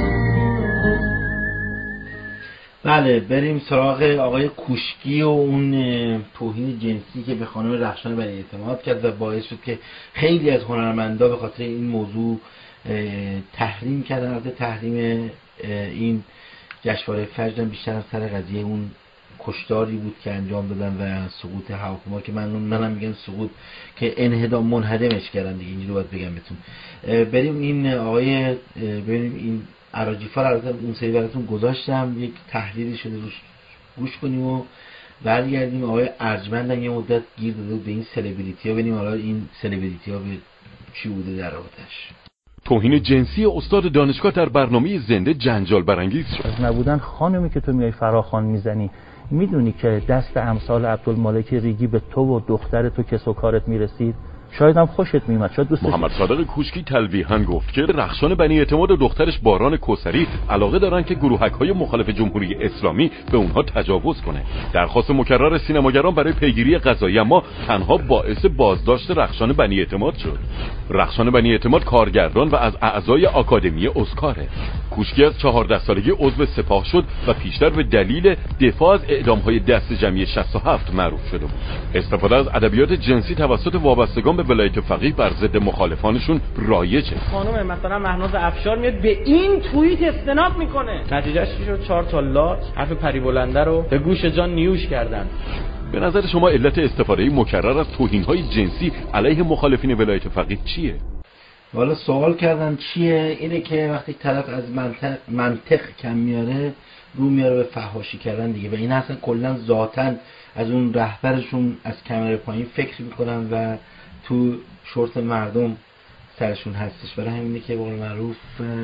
بله، بریم سراغ آقای کوشکی و اون توهین جنسی که به خانم رخشان بنی اعتماد کرد و باعث شد که خیلی از هنرمندا به خاطر این موضوع تحریم کردن. البته تحریم این جشنواره فجر بیشتر از سر قضیه اون کشتاری بود که انجام دادن و سقوط هواپیما که من منم میگم سقوط که انهدام منهدمش کردن دیگه، اینجوری باید بگم بهتون. بریم این آقای ببینیم این اراجیفا رو البته اون سری براتون گذاشتم، یک تحلیلی شده روش گوش کنیم و برگردیم. آقای ارجمند یه مدت گیر داده به این سلبریتی ها، ببینیم حالا این سلبریتی ها به چی بوده در آتش. توهین جنسی استاد دانشگاه در برنامه زنده جنجال برانگیز شد. از نبودن خانمی که تو میای فراخوان میزنی، میدونی که دست امثال عبدالمالک ریگی به تو و دختر تو کس و کارت میرسید؟ شاید هم خوشت میومد، شاید دوستش. محمد صادق کوشکی تلویحاً گفت که رخشان بنی اعتماد و دخترش باران کوثری علاقه دارن که گروهک‌های مخالف جمهوری اسلامی به اونها تجاوز کنه. درخواست مکرر سینماگران برای پیگیری قضایی اما تنها باعث بازداشت رخشان بنی اعتماد شد. رخشان بنی اعتماد کارگردان و از اعضای آکادمی اسکاره. کوشکی از چهارده سالگی عضو سپاه شد و پیشتر به دلیل دفاع از اعدام‌های دست جمعی شصت و هفت معروف شده بود. استفاده از ادبیات جنسی توسط وابستگان به ولایت فقیه بر ضد مخالفانشون رایجه. خانم مثلا مهناز افشار میاد به این توییت استناد میکنه، نتیجهش چی شد؟ چهار تا لاک حرف پری بلنده رو به گوش جان نیوش کردن. به نظر شما علت استفاده مکرر از توهین‌های جنسی علیه مخالفین ولایت فقیه چیه؟ والا سوال کردن چیه؟ اینه که وقتی طرف از منطق منطق کم میاره رو میاره به فحاشی کردن دیگه، و این اصلا کلا ذاتن از اون رهبرشون از کمر پایین فکر میکنن و تو شورت مردم سرشون هستش. برای همینه که به قول معروف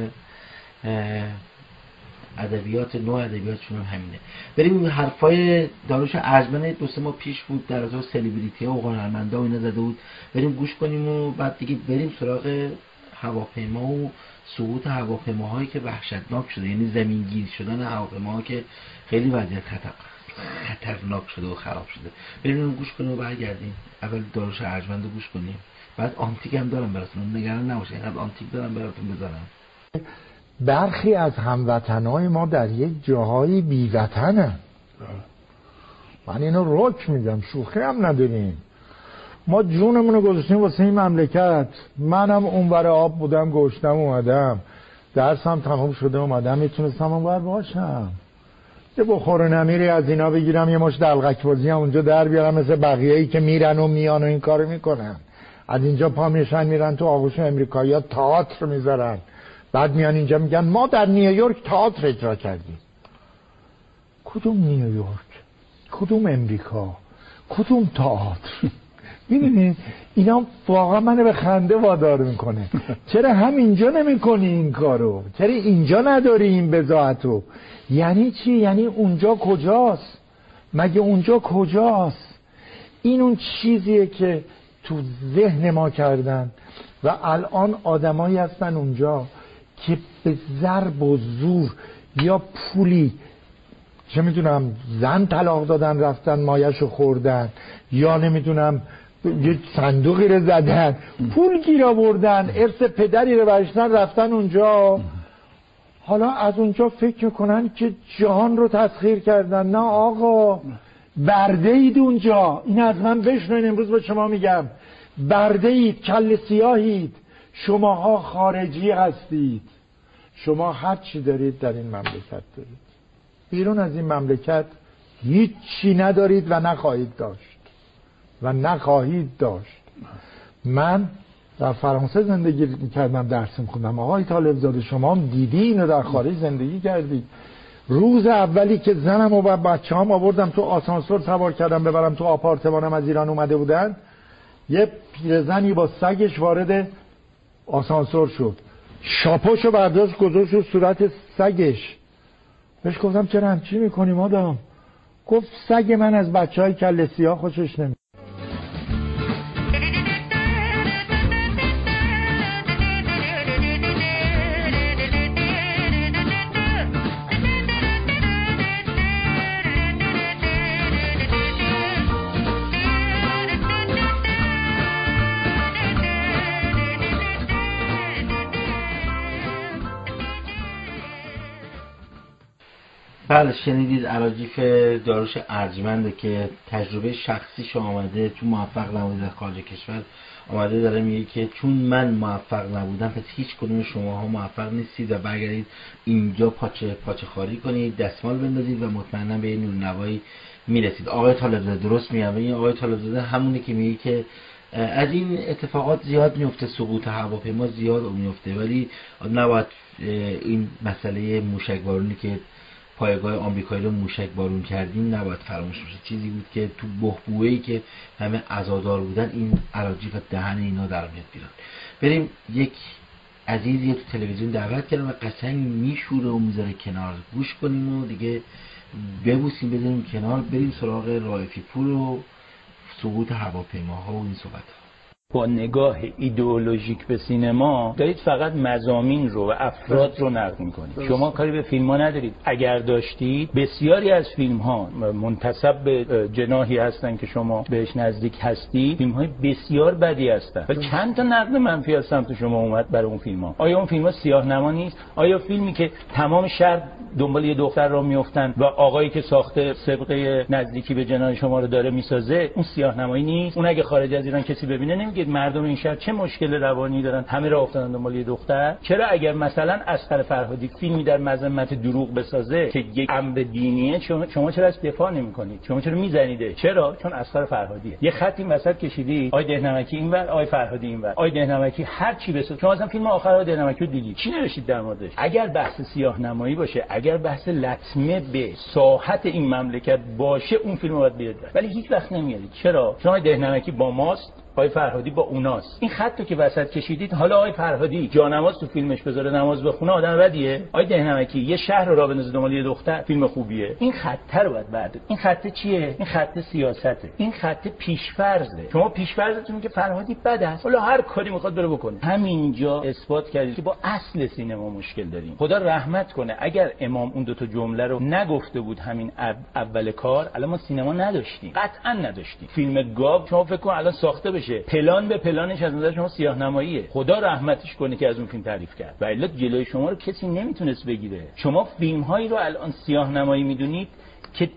ادبیات نوع ادبیاتشون هم همینه. بریم این حرفای داریوش ارجمند دو سه ماه پیش بود در از سلبریتی ها و هنرمندا و اینا زده بود، بریم گوش کنیم و بعد دیگه بریم سراغ هواپیما و سقوط هواپیماهایی که وحشتناک شده، یعنی زمینگیر شدن هواپیماها که خیلی وضعیت خطر خطرناک شده و خراب شده. بریم گوش کنیم و برگردیم. اول داریوش ارجمند رو گوش کنیم، بعد آنتیک هم دارم براتون، نگران نباشید، اینقدر آنتیک دارم براتون بزنم. برخی از هموطنهای ما در یک جاهای بیوطنن، من اینو رک میگم، شوخی هم نداریم. ما جونمون رو گذاشتیم واسه این مملکت. منم اونور آب بودم، گشتم اومدم، درسم تمام شده اومدم، میتونستم اونور باشم، یه بخور نمیری از اینا بگیرم، یه مش دلغک بازی هم اونجا در بیارم مثل بقیه‌ای که میرن و میان و این کارو میکنن. از اینجا پا میشن میرن تو آغوش امریکایی‌ها تئاتر میذارن، بعد میان اینجا میگن ما در نیویورک تئاتر اجرا کردیم. کدوم نیویورک؟ کدوم امریکا؟ کدوم تئاتر؟ میدونی اینا واقعا منو به خنده وادار میکنه. چرا همینجا نمیکنی این کارو؟ چرا اینجا نداری این بضاعتو؟ یعنی چی؟ یعنی اونجا کجاست؟ مگه اونجا کجاست؟ این اون چیزیه که تو ذهن ما کردن و الان آدمایی هستن اونجا که به ضرب و زور یا پولی، چه میدونم، زن طلاق دادن رفتن مایشو خوردن، یا نمیدونم یه صندوقی رو زدن پول گیر آوردن، ارث پدری رو برشتن رفتن اونجا. حالا از اونجا فکر میکنن که جهان رو تسخیر کردن. نه آقا، برده اید اونجا. این از من بشنوین، امروز به شما میگم برده اید، کل سیاهید، شماها خارجی هستید. شما هر چی دارید در این مملکت دارید، بیرون از این مملکت هیچ چی ندارید و نخواهید داشت و نخواهید داشت. من در فرانسه زندگی کردم، درس می‌خوندم. آقای طالب زاده شما هم دیدی اینو، در خارج زندگی کردید. روز اولی که زنم و بچه‌ام آوردم تو آسانسور سوار کردم ببرم تو آپارتمانم، از ایران اومده بودن، یه پیرزنی با سگش وارد آسانسور شد، شاپوشو برداشت گذاشت رو صورت سگش. بهش گفتم چرا همچی میکنی مادام؟ گفت سگ من از بچهای کله سیاه خوشش نمیاد. بله، شنیدید اراجیف داروش ارجمنده که تجربه شخصیش آمده، چون موفق نبوده در خارج کشور آمده داره میگه که چون من موفق نبودم پس هیچ کدوم شماها موفق نیستید و برگردید اینجا پاچه پاچه خاری کنید، دستمال بندازید و مطمئنا به این نورنوایی میرسید. آقای طالبزاده درست میگه. این آقای طالبزاده همونی که میگه که از این اتفاقات زیاد میفته، سقوط هواپیما زیاد میفته، ولی نباید این مسئله موشکبارونی که پایگاه آمریکایی رو موشک بارون کردیم نباید فراموش بشه. چیزی بود که تو بحبوه‌ای که همه عزادار بودن این اراجیف و دهن اینا در میاد بیرون. بریم یک عزیزی تو تلویزیون دعوت کردم و قشنگ میشوره و میذاره کنار، گوش کنیم و دیگه ببوسیم بذاریم کنار، بریم سراغ رائفی پور و سقوط هواپیماها و این صحبت. با نگاه ایدئولوژیک به سینما دارید فقط مضامین رو و افراد رو نقد میکنید. شما کاری به فیلم ها ندارید. اگر داشتید، بسیاری از فیلم ها منتسب به جناحی هستن که شما بهش نزدیک هستید، فیلم های بسیار بدی هستن و چند تا نقد منفی از سمت شما اومد برای اون فیلم ها. آیا اون فیلم ها سیاه نما نیست؟ آیا فیلمی که تمام شهر دنبال یه دختر را میافتن و آقایی که ساخته سابقه نزدیکی به جناح شما رو داره میسازه، اون سیاه نمایی نیست؟ اون اگه خارج از ایران کسی ببینه نمیگه مردم این شهر چه مشکل روانی دارن، همه را افتادن دنبال یه دختر؟ چرا اگر مثلا اصغر فرهادی فیلمی در مذمت دروغ بسازه که یک امر دینیه، شما شما چرا از دفاع نمی‌کنید؟ شما چرا میزنیده؟ چرا؟ چون اصغر فرهادیه. یه خطی وسط کشیدی، آی دهنمکی اینور، آی فرهادی اینور. آی دهنمکی هر چی بساز، شما مثلا فیلم آخر آی دهنمکی رو دیدید، چی نوشتید در موردش؟ اگر بحث سیاه نمایی باشه، اگر بحث لطمه به ساحت این مملکت باشه، اون فیلم رو باید بیاد. ولی هیچ وقت نمیارید. چرا؟ چون آی دهنمکی با ماست، آقای فرهادی با اوناست. این خطو که وسط کشیدید، حالا آقای فرهادی جانماز تو فیلمش بذاره نماز بخونه، آدم بدیه؟ آقای دهنمکی یه شهر رو راه بندازه دنبال یه دختر، فیلم خوبیه؟ این خط رو باید بردارید. این خط چیه؟ این خط سیاسته. این خط پیشفرضه. شما پیشفرضتون که فرهادی بد است، حالا هر کاری میخواد بره بکنه. همینجا اثبات کردید که با اصل سینما مشکل داریم. خدا رحمت کنه اگر امام اون دو تا جمله رو نگفته بود همین اول کار، الان ما سینما نداشتیم. قطعا نداشتیم. فیلم گاو شما فکر کن الان ساخته بشه، پلان به پلانش از نظر شما سیاه نماییه. خدا رحمتش کنه که از اون فیلم تعریف کرد. و الا جلوی شما رو کسی نمیتونست بگیره. شما فیلم هایی رو الان سیاه نمایی میدونید که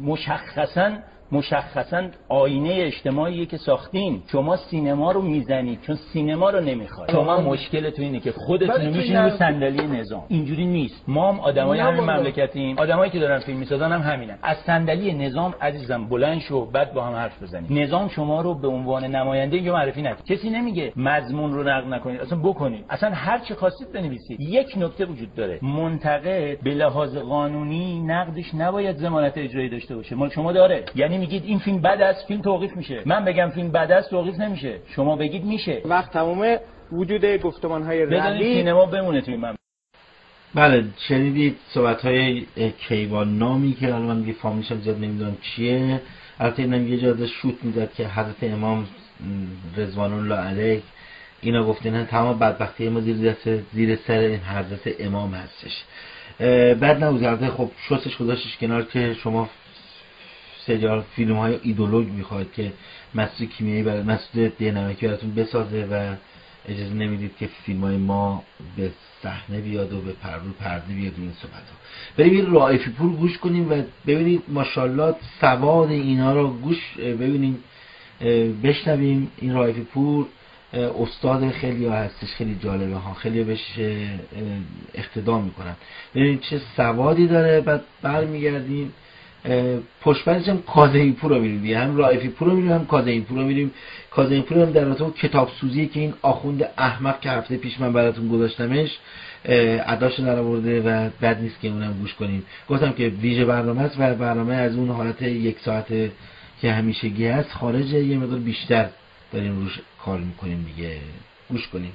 مشخصاً مشخصاً آینه اجتماعیه که ساختین. شما سینما رو میزنید چون سینما رو نمیخواد. شما مشکلتون اینه که خودتون میشینید رو صندلی نظام. اینجوری نیست. ما هم آدمای همین مملکتیم. آدمایی که دارن فیلم میسازن هم همینن. از صندلی نظام عزیزم بلند شو، بعد با هم حرف بزنید. نظام شما رو به عنوان نماینده اینجا معرفی نکنه. کسی نمیگه مضمون رو نقد نکنید، اصلا بکنید. اصلا هر چی خواستید بنویسید. یک نکته وجود داره. منتقد به لحاظ قانونی نقدش نباید ضمانت اجرایی داشته باشه. مال شما داره. یعنی میگید این فیلم بد است، فیلم توقیف میشه. من بگم فیلم بد است، توقیف نمیشه. شما بگید میشه. وقت تمام وجود گفتمان‌های روی سینما بمونه توی من. بله شنیدید صحبت‌های کیوان نامی که الان من دیگه فامیلش زیاد نمیدونم چیه. البته اینم یه جا شوت میداد که حضرت امام رضوان الله علیه اینا گفتن تمام بدبختی ما زیر دست زیر سر این حضرت امام هستش. بعد نبود البته خب شستش گذاشتش کنار که شما سریال فیلم های ایدئولوژ میخواید که مسعود کیمیایی برای مسعود دینامیکی براتون بسازه و اجازه نمیدید که فیلم های ما به صحنه بیاد و به پرو پرده بیاد این صحبت ها. بریم این رائفی پور گوش کنیم و ببینید ماشاءالله سواد اینا رو گوش ببینیم بشنویم. این رائفی پور استاد خیلی ها هستش، خیلی جالبه ها، خیلی بهش اقتدا میکنن. ببینید چه سوادی داره. بعد برمیگردیم پشتبندش هم کاظمی پور رو میریم، هم رائفی پور رو میریم هم کاظمی پور رو میریم. کاظمی پور هم در رابطه با کتاب سوزی که این آخوند احمق که هفته پیش من براتون گذاشتمش اداشو در آورده و بد نیست که اونم گوش کنیم. گفتم که ویژه برنامه است و برنامه از اون حالت یک ساعت که همیشگی هست خارج، یه مقدار بیشتر داریم روش کار میکنیم دیگه. گوش کنیم.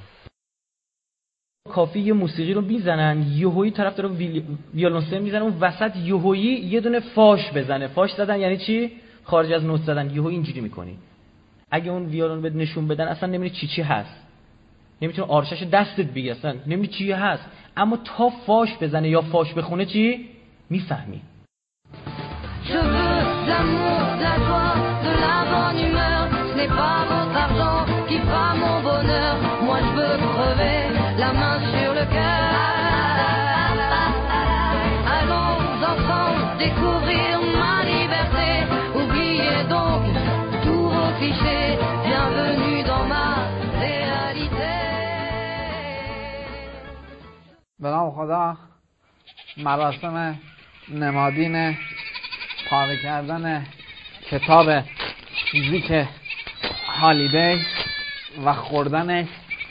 کافی یه موسیقی رو میزنن، یهویی طرف داره ویل... ویولنسل میزنه، اون وسط یهویی یه دونه فاش بزنه. فاش زدن یعنی چی؟ خارج از نوت زدن. یهویی اینجوری میکنی. اگه اون ویولن بهت نشون بدن اصلا نمیدونی چی چی هست، نمیتونی آرشش دستت بگی، اصلا نمیدونی چی هست. اما تا فاش بزنه یا فاش بخونه چی میفهمی. Je veux l'amour, la joie, de la bonne humeur. Ce n'est pas votre argent qui fera mon bonheur. Moi je veux crever, la main sur le cœur. Allons ensemble découvrir ma liberté. Oubliez donc tous vos clichés. Bienvenue dans ma réalité. به نام خدا. مراسم نمادین پاره کردن کتاب فیزیک هالیدی و خوردنش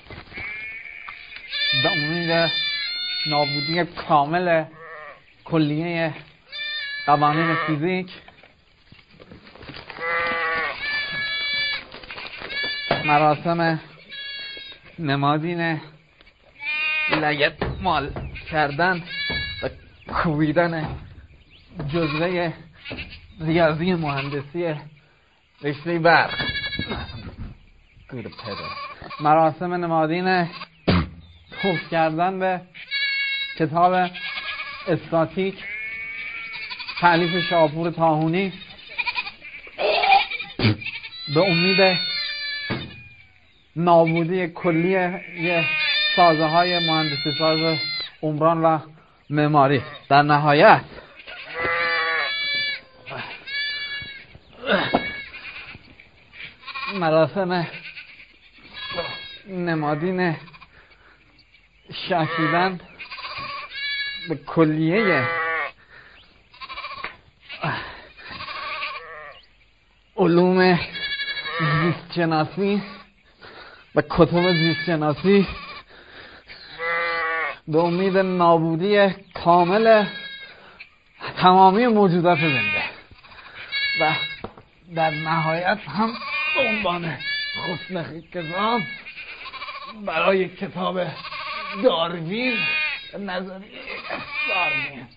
به امید نابودی کامل کلیه قوانین فیزیک مراسم نمادین لگد مال کردن و کوبیدن جزوه ریاضی مهندسی رشته برق. مراسم نمادین توف کردن به کتاب استاتیک تألیف شاپور طاحونی به امید نابودی کلی سازه های مهندسی ساز عمران و معماری. در نهایت مراسم نمادین شکیدن به کلیه علوم زیستشناسی و کتب زیستشناسی به امید نابودی کامل تمامی موجودات زنده و در نهایت هم به عنوان حسن خیزان برای کتاب داروین نظریه داروین.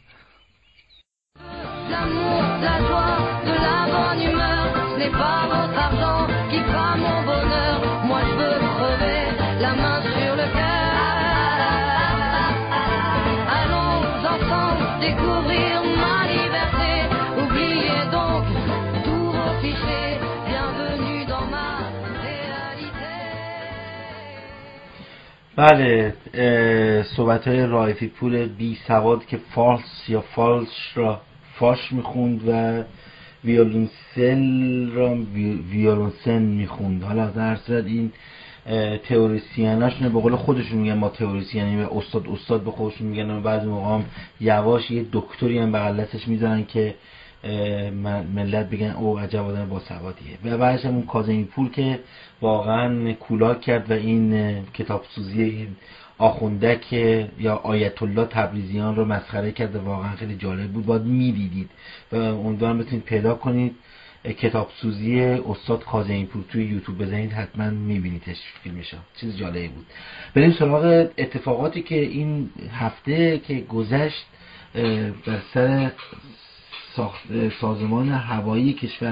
L'amour, la joie, de la bonne humeur, ce n'est pas votre argent qui fera mon bonheur. Moi je veux crever, la main sur le cœur. Allons ensemble découvrir ma liberté. Oubliez donc tous vos clichés. Bienvenue dans ma réalité. بله صحبت‌های رائفی پور بی سواد که فالس یا فالش را فاش میخوند و ویولنسل را ویولنسن میخوند. حالا در صورت این تئوریسیناشونه به قول خودشون میگن ما تئوریسینی و استاد استاد به خودشون میگن و بعضی موقع هم یواش یه دکتری هم بغل دستش میذارن که ملت بگن او عجب آدم با سوادیه. و بعدش هم اون کاظمی پور که واقعا کولاک کرد و این کتاب سوزی این آخوندک یا آیت الله تبریزیان رو مسخره کرد و واقعا خیلی جالب بود. باید میدیدید و امیدوارم بتونید پیدا کنید. کتابسوزی استاد کاظمی پور توی یوتیوب بزنید حتما میبینیدش فیلمشو، چیز جالبی بود. بریم سراغ اتفاقاتی که این هفته که گذشت در سر سازمان هوایی کشور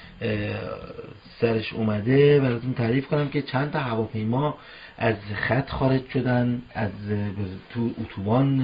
سرش اومده. براتون تعریف کنم که چند تا هواپیما از خط خارج شدن، از تو اتوبان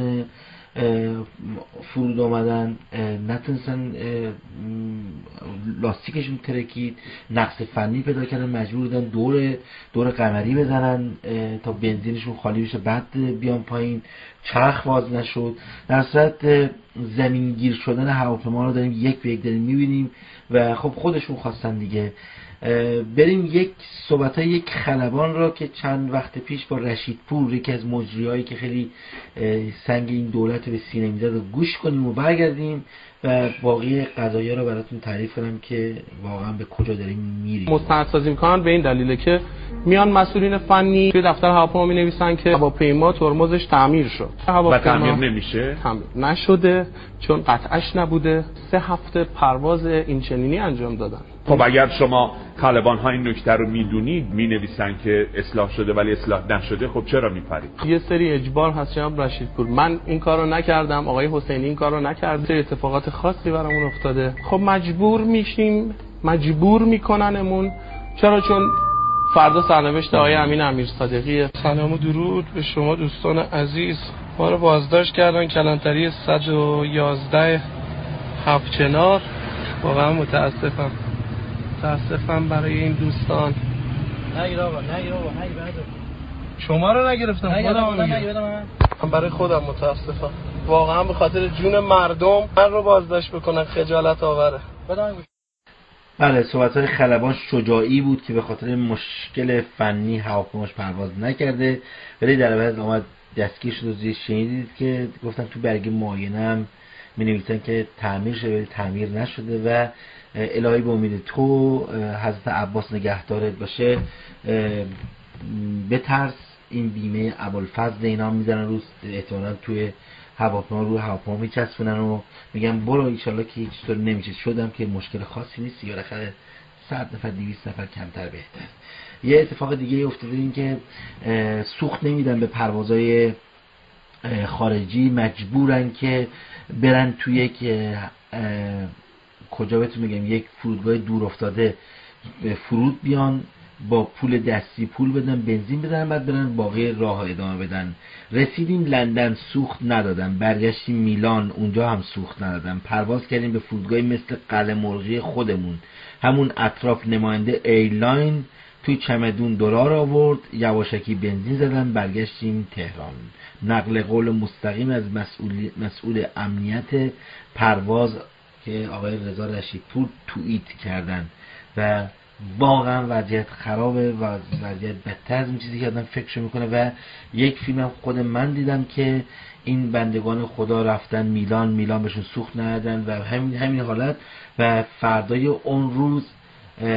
فرود آمدن، نتونستن لاستیکشون ترکید، نقص فنی پیدا کردن، مجبور بودن دور دور قمری بزنن تا بنزینشون خالی بشه بعد بیان پایین، چرخ باز نشد. در صورت زمینگیر شدن هواپیما رو داریم یک به یک داریم میبینیم و خب خودشون خواستن دیگه. بریم یک صحبتای یک خلبان را که چند وقت پیش با رشید پور، یکی از مجریایی که خیلی سنگ این دولت به سینه میزد، رو گوش کنیم و برگردیم و باقی قضایا رو براتون تعریف کنم که واقعا به کجا داریم میریم. مستندسازی میکنن به این دلیله که میان مسئولین فنی توی دفتر هواپیما مینویسن که هواپیما ترمزش تعمیر شد و تعمیر نمیشه، تعمیر نشده چون قطعش نبوده. سه هفته پرواز اینچنینی انجام دادن. خب اگر شما طالبان ها این نکته رو میدونید، مینویسن که اصلاح شده ولی اصلاح نشده، خب چرا میپرید؟ یه سری اجبار هست جناب رشید پور. من این کارو نکردم، آقای حسینی این کارو نکرد، اتفاقات خاصی برامون افتاده. خب مجبور میشیم، مجبور میکننمون. چرا؟ چون فردا سرنوشت آقای امین امیر صادقیه. سلام و درود به شما دوستان عزیز. ما رو بازداشت کردن کلانتری صد و یازده هفچنار. واقعا متاسفم متاسفم برای این دوستان. نگیر آقا، نگیر آقا، نگیر بعد. شما رو نگرفتم، خودم نگیر. من برای خودم متاسفم. واقعا به خاطر جون مردم من رو بازداشت بکنن خجالت آوره. بله، صحبت‌های خلبان شجاعی بود که به خاطر مشکل فنی هواپیماش پرواز نکرده ولی در عوض آمد دستگیر شد. و زیر شنیدید که گفتن تو برگ معاینه هم می‌نویسن که تعمیر شده ولی تعمیر نشده و الهی به امید تو حضرت عباس نگهدارت باشه. بترس این بیمه ابوالفضل اینا میزنن روز، احتمالاً توی هواپیما رو هواپیما میچسبونن و میگن برو ایشالله که هیچ طور نمیشه. شدم که مشکل خاصی نیست، یا بالاخره صد نفر دویست نفر کمتر بهتر. یه اتفاق دیگه افتاده این که سوخت نمیدن به پروازهای خارجی، مجبورن که برن توی یک کجا بهتون میگم یک فرودگاه دور افتاده فرود بیان، با پول دستی پول بدن، بنزین بدن، بعد برن باقی راه ادامه بدن. رسیدیم لندن، سوخت ندادن. برگشتیم میلان، اونجا هم سوخت ندادن. پرواز کردیم به فرودگاهی مثل قلعه مرغی خودمون، همون اطراف نماینده ایرلاین توی چمدون دلار آورد، یواشکی بنزین زدن، برگشتیم تهران. نقل قول مستقیم از مسئول مسئول امنیت پرواز که آقای رضا رشیدپور توییت کردن و واقعا وضعیت خرابه و وضعیت بدتر از این چیزی که آدم فکرشو میکنه. و یک فیلم هم خود من دیدم که این بندگان خدا رفتن میلان، میلان بهشون سوخت ندادن و همین همین حالت و فردای اون روز اه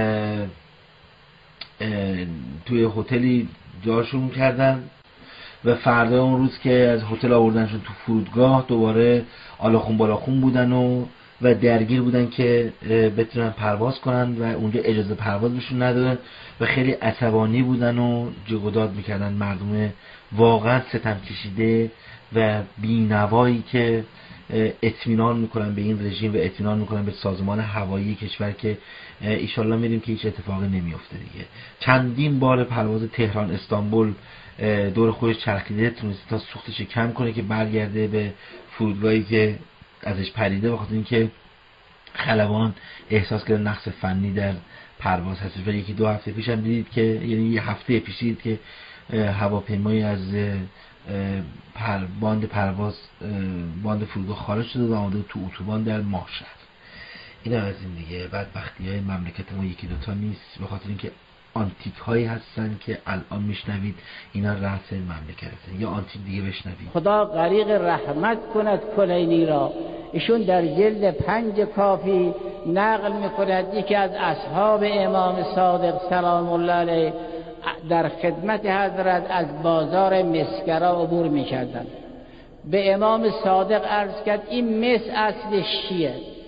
اه توی هتلی جاشون کردن و فردا اون روز که از هتل آوردنشون تو فرودگاه دوباره آلاخون بالاخون بودن و و درگیر بودن که بتونن پرواز کنن و اونجا اجازه پرواز بهشون ندادن و خیلی عصبانی بودن و جیغ و داد میکردن. مردم واقعا ستم کشیده و بی‌نوایی که اطمینان میکنن به این رژیم و اطمینان میکنن به سازمان هوایی کشور که ایشالله میریم که هیچ اتفاقی نمیفته دیگه. چندین بار پرواز تهران استانبول دور خودش چرخیده، تونسته تا سوختش کم کنه که برگرده به فرودگاهی که ازش پریده، بخاطر اینکه خلبان احساس کرده نقص فنی در پرواز هست. و یکی دو هفته پیش هم دیدید که یعنی یه هفته پیش دیدید که هواپیمایی از پر باند پرواز باند فرودگاه خارج شده و آمده تو اتوبان در ماهشهر. اینا از این دیگه بدبختی‌های مملکت ما یکی دوتا نیست، به خاطر اینکه آنتیک هایی هستن که الان میشنوید اینا رأس مملکت هستن. یا آنتیک دیگه بشنوید. خدا غریق رحمت کند کلینی را. ایشون در جلد پنج کافی نقل میکند یکی از اصحاب امام صادق سلام الله علیه در خدمت حضرت از بازار مسگرا عبور میکردن. به امام صادق عرض کرد این مس اصلش چیه؟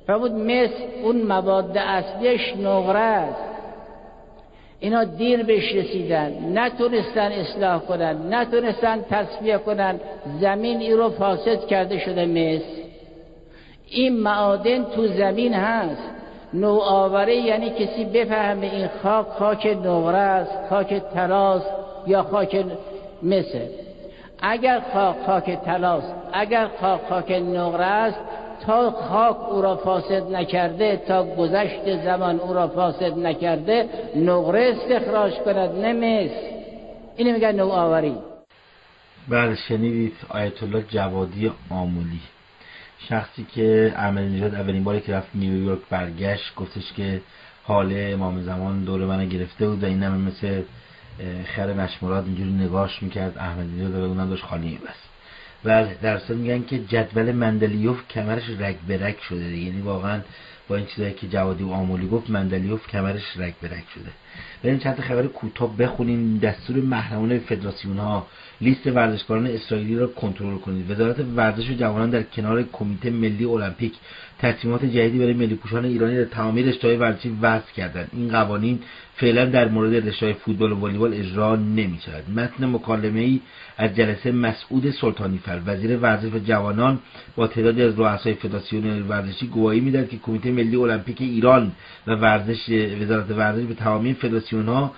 فرمود مس اون مواد اصلیش نقره است. اینا دیر بهش رسیدن، نتونستن اصلاح کنن، نتونستن تصفیه کنن، زمین ای رو فاسد کرده شده مس. این معادن تو زمین هست. نوآوری یعنی کسی بفهمه این خاک خاک نقره است، خاک طلاست یا خاک مس. اگر خاک خاک طلاست، اگر خاک خاک نقره است، تا خاک او را فاسد نکرده، تا گذشت زمان او را فاسد نکرده، نقره استخراج کند، نه مس. اینو میگن نوآوری. بله شنیدید آیت الله جوادی آملی، شخصی که احمدی نژاد اولین باری که رفت نیویورک برگشت گفتش که حال امام زمان دور من گرفته بود و این همه مثل خر مشمولات اینجوری نگاهش میکرد احمدی نژاد و اونم داشت خالی میبست. بله در اصل میگن که جدول مندلیوف کمرش رگ به رگ شده، یعنی واقعا با این چیزایی که جوادی و آملی گفت مندلیوف کمرش رگ به رگ شده. بریم چند تا خبر کوتاه بخونیم. دستور محرمانه فدراسیون ها لیست ورزشکاران اسرائیلی را کنترل کنید. وزارت ورزش و جوانان در کنار کمیته ملی المپیک تصمیمات جدیدی برای ملی پوشان ایرانی در تمامی رشته‌های ورزشی وضع کردند. این قوانین فعلا در مورد رشته‌های فوتبال و والیبال اجرا نمی‌شود. متن مکالمه‌ای از جلسه مسعود سلطانی فر وزیر ورزش و جوانان با تعدادی از رؤسای فدراسیون ورزشی گواهی می‌دهد که کمیته ملی المپیک ایران و ورزش وزارت ورزش به تمامی فدراسیون‌ها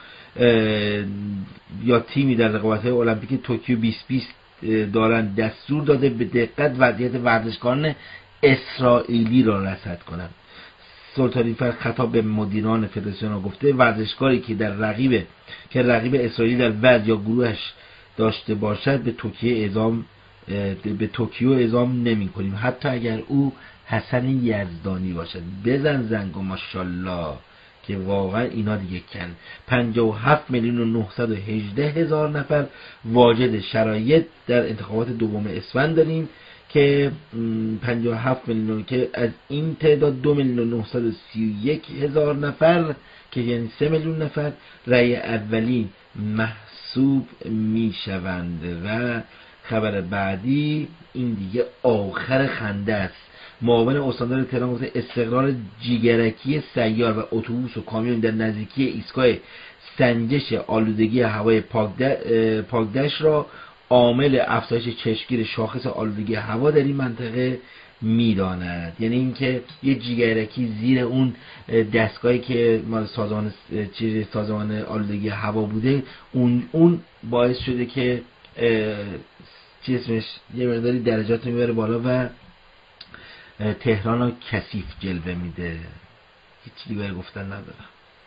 یا تیمی در رقابت‌های المپیک توکیو بیست بیست دارند دستور داده به دقت وضعیت ورزشکاران اسرائیلی را رصد کنند. سلطانی فر خطاب به مدیران فدراسیون ها گفته ورزشکاری که در رقیب که رقیب اسرائیلی در وضع یا گروهش داشته باشد به توکیو اعزام به توکیو اعزام نمی کنیم، حتی اگر او حسن یزدانی باشد. بزن زنگ و ماشاءالله که واقعا اینا دیگه کن. پنجاه و هفت میلیون و نهصد و هجده هزار نفر واجد شرایط در انتخابات دوم اسفند داریم که پنجاه و هفت میلیون که از این تعداد دو میلیون و نهصد و سی و یک هزار نفر که یعنی سه میلیون نفر رأی اولی محسوب میشوند. و خبر بعدی این دیگه آخر خنده است. معاون استاندار تهران گفته استقرار جیگرکی سیار و اتوبوس و کامیون در نزدیکی ایستگاه سنجش آلودگی هوای پاکدشت را عامل افزایش چشمگیر شاخص آلودگی هوا در این منطقه میداند. یعنی اینکه یه جیگرکی زیر اون دستگاهی که مال سازمان چیز سازمان آلودگی هوا بوده اون اون باعث شده که چی اسمش یه مقداری درجات میبره بالا و تهران رو کثیف جلوه میده. هیچ چیزی برای گفتن ندارم.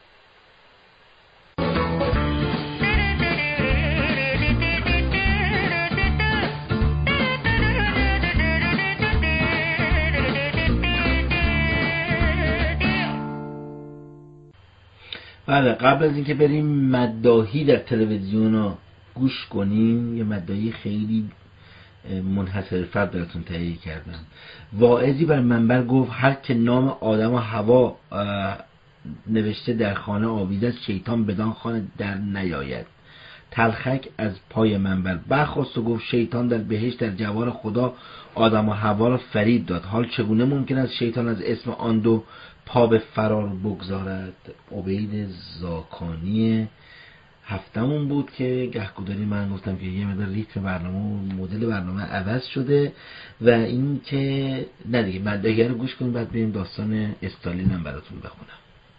بله قبل از اینکه بریم مداحی در تلویزیون رو گوش کنیم یه مداحی خیلی منحصر فرد براتون تهیه کردم. واعظی بر منبر گفت هر که نام آدم و هوا نوشته در خانه آویزد شیطان بدان خانه در نیاید. تلخک از پای منبر برخاست و گفت شیطان در بهشت در جوار خدا آدم و هوا را فریب داد. حال چگونه ممکن است شیطان از اسم آن دو پا به فرار بگذارد؟ عبید زاکانی هفتمون بود که گهگداری من گفتم که یه مدار ریتم برنامه و مدل برنامه عوض شده و این که نه دیگه مداحی رو گوش کنیم بعد بریم داستان استالین هم براتون بخونم.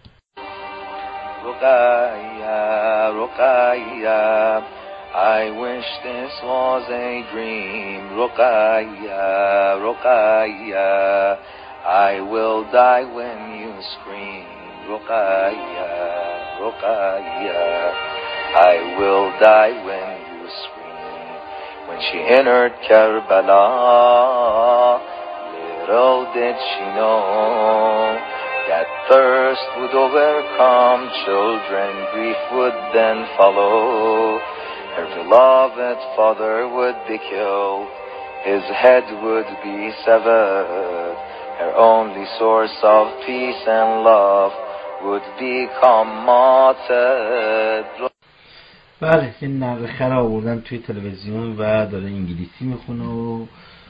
رقیه رقیه I wish this was a dream. رقیه رقیه I will die when you scream. رقیه رقیه I will die when you scream. When she entered Karbala, little did she know that thirst would overcome children, grief would then follow. Her beloved father would be killed, his head would be severed. Her only source of peace and love would become martyred. بله یه نقل خر آوردن توی تلویزیون و داره انگلیسی میخونه و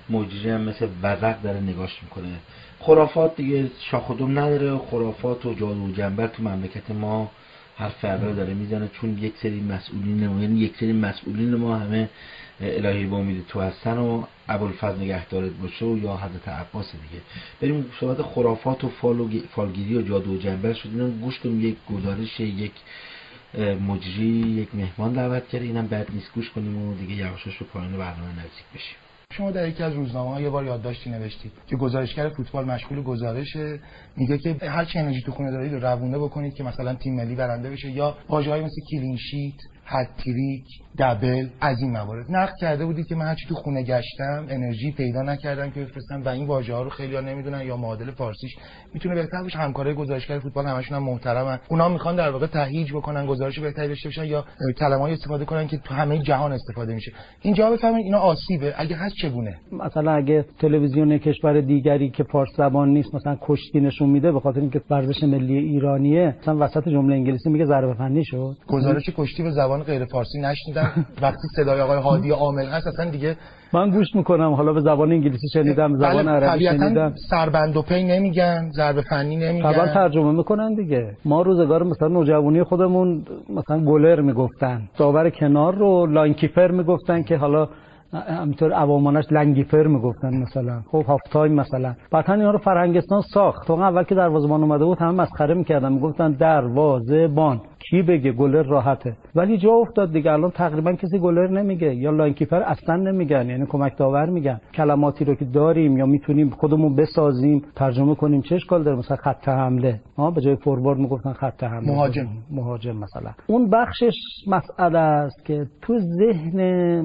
مجری هم مثل وزق داره نگاش میکنه. خرافات دیگه شاخ و دم نداره، خرافات و جادو و جنبل تو مملکت ما هر فردا داره میزنه، چون یک سری مسئولین ما، یعنی یک سری مسئولین ما همه الهی با امید تو هستن و ابوالفضل نگهدارت باشه و یا حضرت عباس دیگه. بریم صحبت خرافات و فال و فالگیری و جادو و جنبل شد. اینم گوش کنیم، یک گزارش یک مجری یک مهمان دعوت کرده، اینم بد نیست گوش کنیم و دیگه یواشاش به پایان برنامه نزدیک بشیم. شما در یکی از روزنامه‌ها یه بار یادداشتی نوشتید که گزارشگر فوتبال مشغول گزارشه، میگه که هر چی انرژی تو خونه دارید رو روونه بکنید که مثلا تیم ملی برنده بشه، یا واژه‌هایی مثل کلین شیت، هتریک، دبل، از این موارد نقد کرده بودید که من هرچی تو خونه گشتم انرژی پیدا نکردم که بفرستم و این واژه‌ها رو خیلی‌ها نمیدونن یا معادل فارسیش میتونه بهتر باشه. همکارای گزارشگر فوتبال همشون هم محترمن، اونا میخوان در واقع تهییج بکنن گزارش بهتری داشته باشن یا کلمه‌ای استفاده کنن که تو همه جهان استفاده میشه. اینجا بفهمید اینا آسیبه، اگه هست چگونه؟ مثلا اگه تلویزیون کشور دیگری که فارس زبان نیست مثلا کشتی نشون میده به خاطر اینکه ورزش ملی ایرانیه، مثلا وسط جمله انگلیسی میگه ضربه فنی شد. گزارش کشتی به زبان غیر فارسی نشنیدم. وقتی صدای آقای هادی عامل هست اصلا دیگه من گوش میکنم، حالا به زبان انگلیسی شنیدم، زبان عربی شنیدم. سربند و پی نمیگن، ضربه فنی نمیگن، طبعا ترجمه میکنن دیگه. ما روزگار مثلا نوجوانی خودمون مثلا گلر میگفتن، داور کنار رو لاینکیپر میگفتن که حالا همینطور عوامانش لنگیپر میگفتن مثلا. خب هاف تایم مثلا. بعدن اینا رو فرهنگستان ساخت. تو اول که دروازه‌بان اومده بود همه مسخره میکردن، میگفتن دروازه‌بان، کی بگه گلر راحته. ولی جا افتاد دیگه، الان تقریبا کسی گلر نمیگه یا لاینکیپر اصلا نمیگن، یعنی کمک داور میگن. کلماتی رو که داریم یا میتونیم خودمون بسازیم ترجمه کنیم چه اشکال داره. مثلا خط حمله، ها به جای فوروارد میگفتن خط حمله، مهاجم مهاجم مثلا. اون بخشش مسئله است که تو ذهن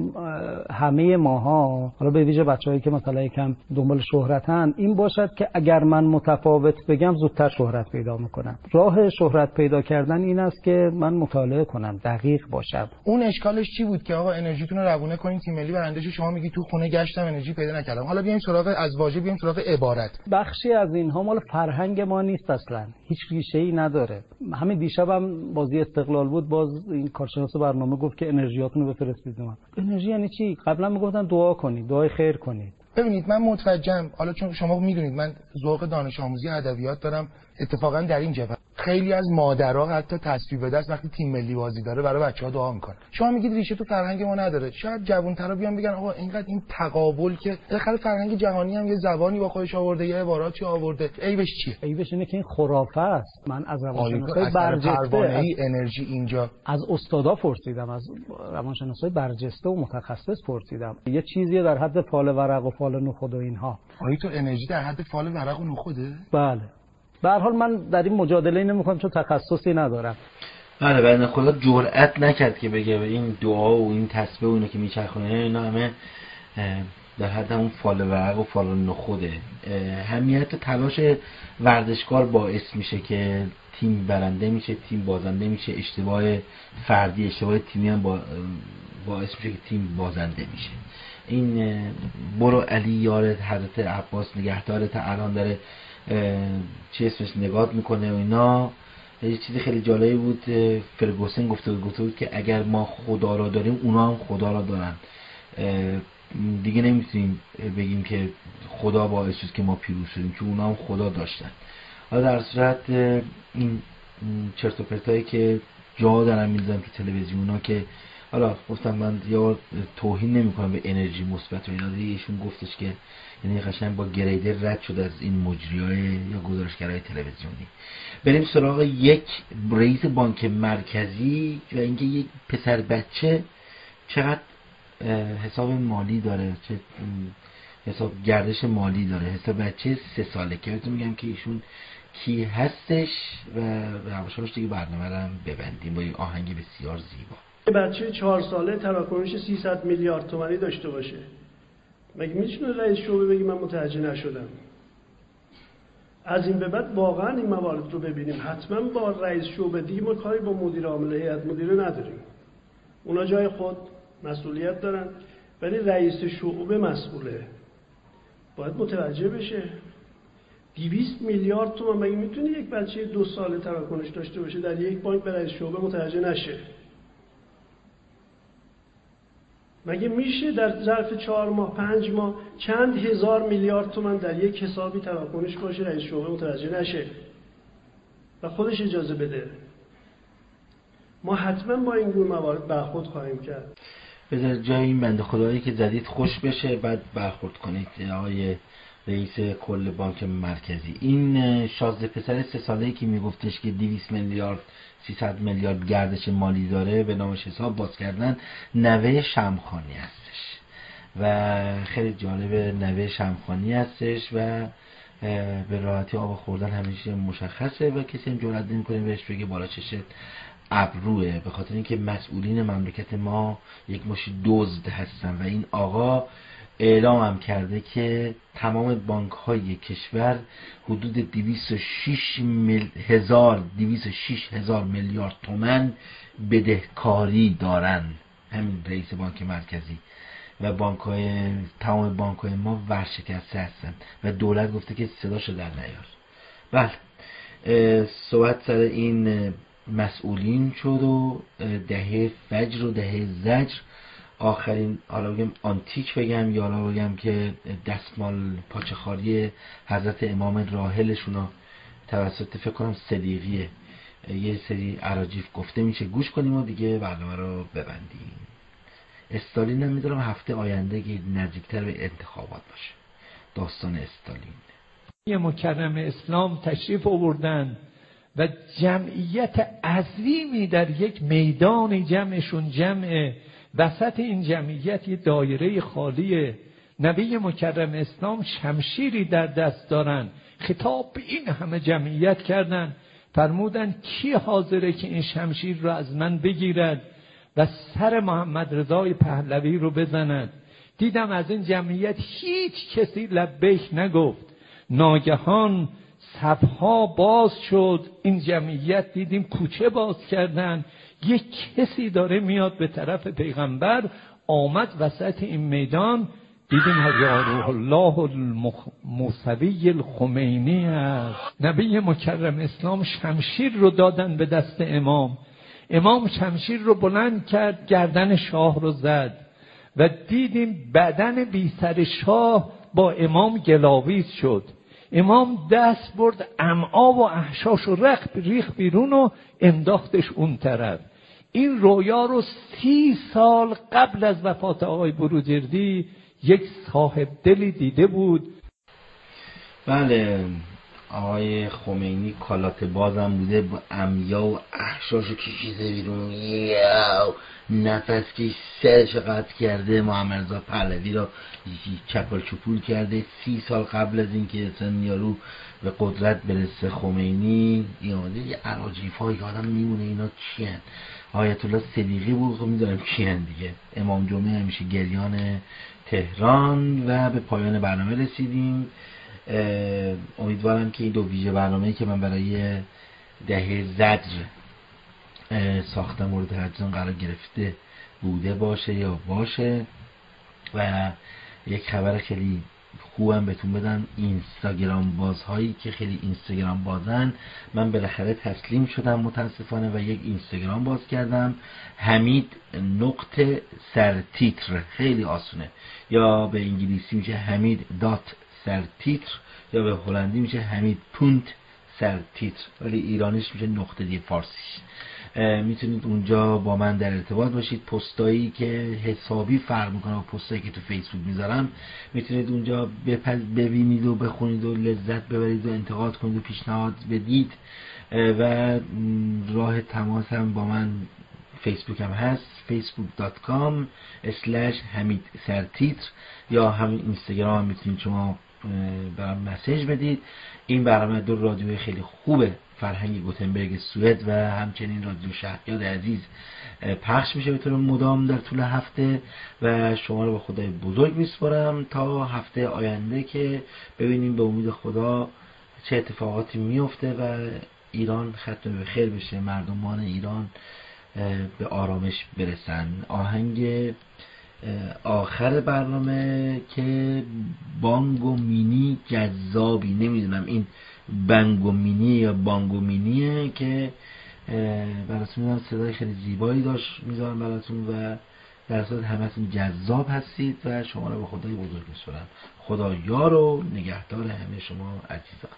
همه ماها، حالا به ویژه بچه‌هایی که مثلا یکم دنبال شهرتن، این باشد که اگر من متفاوت بگم زودتر شهرت پیدا میکنم. راه شهرت پیدا کردن این است که من مطالعه کنم، دقیق باشم. اون اشکالش چی بود که آقا انرژیتون رو روونه کنین تیم ملی برنده شه، شما میگی تو خونه گشتم انرژی پیدا نکردم. حالا بیایم سراغ از واژه، بیایم سراغ عبارت. بخشی از اینها مال فرهنگ ما نیست اصلا، هیچ ریشه‌ای نداره. همین دیشبم بازی استقلال بود، باز این کارشناس برنامه گفت که انرژیاتون رو بفرستید. من انرژی یعنی چی؟ قبلا میگفتن دعا کنید، دعای خیر کنید. ببینید من متوجهم، حالا چون شما میدونید من ذوق دانش آموزی ادبیات دارم، اتفاقا در این جبهه خیلی از مادرها حتی تصویب به دست وقتی تیم ملی بازی داره برای بچه‌ها دعا میکنن. شما میگید ریشه تو فرهنگ ما نداره. شاید جوان‌ترا بیان بگن آقا اینقدر این تقابل که بالاخره فرهنگ جهانی هم یه زبانی با خودش آورده، یه عباراتی آورده، عیبش چیه؟ عیبش اینه که این خرافه است. من از روانشناسای برجسته انرژی اینجا از استادا پرسیدم، از روانشناسای برجسته و متخصص پرسیدم. یه چیزی در حد فال ورق و فال نخود و اینها. آیا تو انرژی در حد فال ورق و نخوده؟ بله. به هر حال من در این مجادله نمی‌کنم چون تخصصی ندارم. بله بنده خدا جرئت نکرد که بگه این دعا و این تسبیح و اینا که میچرخونه اینا همه در حد اون فال ورق و فال نخوده. همیت و تلاش ورزشکار باعث میشه که تیم برنده میشه، تیم بازنده میشه. اشتباه فردی، اشتباه تیمی هم باعث میشه که تیم بازنده میشه. این برو علی یار حضرت عباس نگهدارت الان داره چه اسمش نگاه میکنه و اینا. یه چیزی خیلی جالبی بود، فرگوسن گفته بود گفته بود که اگر ما خدا را داریم اونا هم خدا را دارن. دیگه نمیتونیم بگیم که خدا باعث شد که ما پیروز شدیم، چون اونا هم خدا داشتن. حالا در صورت این چرت و پرتایی که جا دارن میذارن تو تلویزیونا که حالا گفتم من یا توهین نمیکنم به انرژی مثبت و اینا، دیگه ایشون گفتش که یعنی قشنگ با گریدر رد شد از این مجریای یا گزارشگرای تلویزیونی. بریم سراغ یک رئیس بانک مرکزی و اینکه یک پسر بچه چقدر حساب مالی داره، چه حساب گردش مالی داره. حساب بچه سه ساله که بهتون میگم که ایشون کی هستش و رواشاش دیگه برنامه رو هم ببندیم با یک آهنگ بسیار زیبا. بچه چهار ساله تراکنش سیصد میلیارد تومانی داشته باشه، مگه میتونه رئیس شعبه بگی من متوجه نشدم؟ از این به بعد واقعا این موارد رو ببینیم. حتما با رئیس شعبه دیگه ما کاری با مدیر عامل هیئت مدیره نداریم، اونا جای خود مسئولیت دارن، ولی رئیس شعبه مسئوله، باید متوجه بشه. دویست میلیارد تومان مگه میتونه یک بچه دو ساله تراکنش داشته باشه در یک بانک به رئیس شعبه متوجه نشه؟ مگه میشه در ظرف چهار ماه پنج ماه چند هزار میلیارد تومان در یک حسابی تراکنش باشه رئیس شعبه متوجه نشه و خودش اجازه بده؟ ما حتما با این گونه موارد برخورد خواهیم کرد. بذار جای این بنده خدایی که زدید خوش بشه بعد برخورد کنید. آقای رئیس کل بانک مرکزی، این شازده پسر سه ساله‌ای که میگفتش که دویست میلیارد سیصد میلیارد گردش مالی داره به نامش حساب باز کردن، نوه شمخانی هستش و خیلی جالب نوه شمخانی هستش و به راحتی آب خوردن همیشه مشخصه و کسی هم جرئت نمی‌کنه بهش بگه بالا چشت ابروه، به خاطر اینکه مسئولین مملکت ما یک مشت دزد هستن و این آقا اعلام هم کرده که تمام بانک های کشور حدود دویست و شش هزار دویست و شش هزار میلیارد تومان بدهکاری دارن، همین رئیس بانک مرکزی و بانک های تمام بانک های ما ورشکسته هستن و دولت گفته که صداشو در نیار. بله، صحبت سر این مسئولین شد و دهه فجر و دهه زجر، آخرین حالا بگم آنتیک بگم یا حالا بگم که دستمال پاچه‌خواری حضرت امام راحلشون رو توسط فکر کنم صدیقیه یه سری اراجیف گفته میشه، گوش کنیم و دیگه برنامه رو ببندیم. استالین هم میدونم هفته آینده که نزدیکتر به انتخابات باشه. داستان استالین. یه مکرم اسلام تشریف آوردن و جمعیت عظیمی در یک میدان جمعشون جمعه، وسط این جمعیت یه دایره خالیه، نبی مکرم اسلام شمشیری در دست دارن، خطاب به این همه جمعیت کردن، فرمودن کی حاضره که این شمشیر رو از من بگیرد و سر محمد رضای پهلوی رو بزند. دیدم از این جمعیت هیچ کسی لبیک نگفت. ناگهان صفها باز شد، این جمعیت دیدیم کوچه باز کردن، یک کسی داره میاد به طرف پیغمبر، آمد وسط این میدان، دیدیم یا روح الله الموسوی الخمینی است. نبی مکرم اسلام شمشیر رو دادن به دست امام، امام شمشیر رو بلند کرد، گردن شاه رو زد و دیدیم بدن بی سر شاه با امام گلاویز شد. امام دست برد امعا و احشاش و رخ ریخ بیرون و انداختش اون طرف. این رویا رو سی سال قبل از وفات آقای بروجردی یک صاحب دلی دیده بود. بله، آقای خمینی کالات بازم بوده، با امیا و احشاشو کشیده بیرون، یاو نفس که سرش قطع کرده، محمد رضا پهلوی را چپل چپول کرده. سی سال قبل از اینکه اصلا یارو به قدرت برسه خمینی، یه اراجیف های آدم میمونه اینا چی هن؟ آیت الله صدیقی بود، خب میدونم کی هن دیگه. امام جمعه همیشه گریان تهران. و به پایان برنامه رسیدیم. امیدوارم که این دو ویژه برنامه‌ای که من برای دهه زجر ساختم مورد توجه قرار گرفته بوده باشه یا باشه. و یک خبر خیلی خوبم بهتون بدم، اینستاگرام بازهایی که خیلی اینستاگرام بازن، من بالاخره تسلیم شدم متاسفانه و یک اینستاگرام باز کردم، حمید نقطه سرتیتر، خیلی آسونه، یا به انگلیسی میشه حمید دات سرتیتر یا به هلندی میشه حمید پونت سرتیتر، ولی ایرانیش میشه نقطه دی فارسیش. میتونید اونجا با من در ارتباط باشید. پستایی که حسابی فرق میکنه با پستایی که تو فیسبوک میذارم میتونید اونجا ببینید و بخونید و لذت ببرید و انتقاد کنید و پیشنهاد بدید. و راه تماس هم با من فیسبوک هم هست، فیسبوک دات کام اسلش حمید سرتیتر، یا همین اینستاگرام هم میتونید شما برام مسیج بدید. این برنامه دو رادیوی خیلی خوبه، فرهنگ گوتنبرگ سوئد و همچنین رادیو شهریار عزیز پخش میشه به طور مدام در طول هفته و شما رو به خدای بزرگ میسپارم تا هفته آینده که ببینیم به امید خدا چه اتفاقاتی میفته و ایران ختم به خیر بشه، مردمان ایران به آرامش برسن. آهنگ آخر برنامه که بانگو مینی جذابی، نمیدونم این بانگو مینی یا بانگو مینیه که براتون میدونم صدای خیلی زیبایی داشت میذارم براتون و در صورت همتون جذاب هستید و شما رو به خدای بزرگ میسپارم. خدا یار و نگهدار همه شما عزیزان.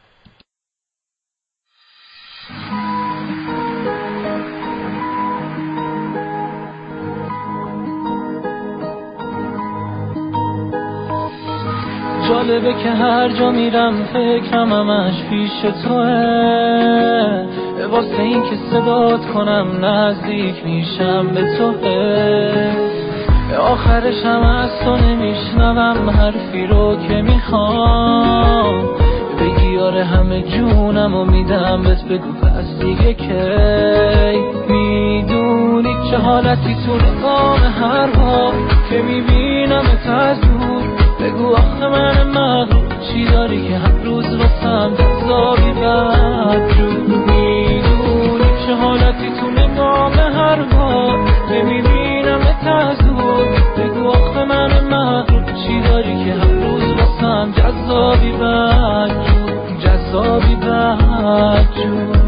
جالبه که هر جا میرم فکرم همش پیش توه، واسه این که صدات کنم نزدیک میشم به توه، آخرش هم از تو نمیشنوم حرفی رو که میخوام بگی آره همه جونم و میدم بهت، بگو پس دیگه کی میدونی چه حالتی تو نگام هر بار که میبینم از دور، بگو آخه من مغرور چی داری که هر روز واسم جذابی بدجور، میدونی چه حالتی تو نگام هر بار که میبینم از دور، بگو آخه من مغرور چی داری که هر روز واسم جذابی بدجور، جذابی بدجور.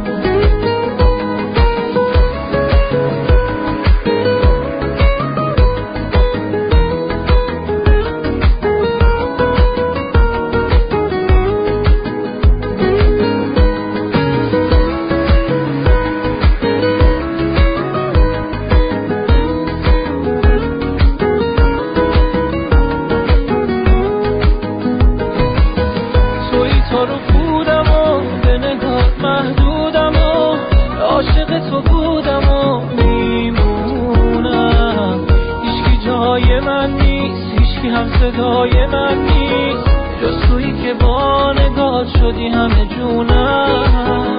صدای من نیست جز تویی که با نگات شدی همه جونم،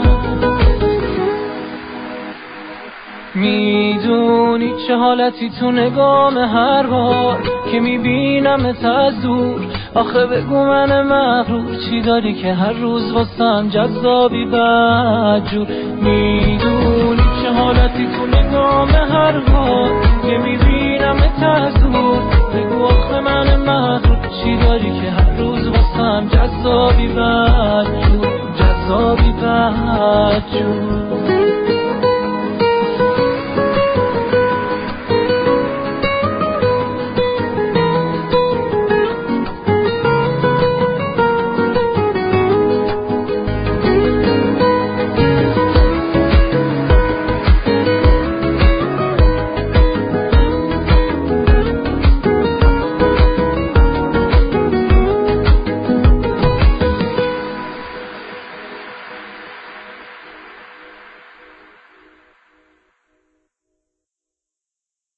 میدونی چه حالتی تو نگام هر بار که میبینمت از دور، آخه بگو من مغرور چی داری که هر روز واسم جذابی بدجور، میدونی چه حالتی تو نگام هر بار که میبینمت از دور، بگو آخه من مغرور چی داری که هر روز واسم جذابی بدجور، جذابی بدجور.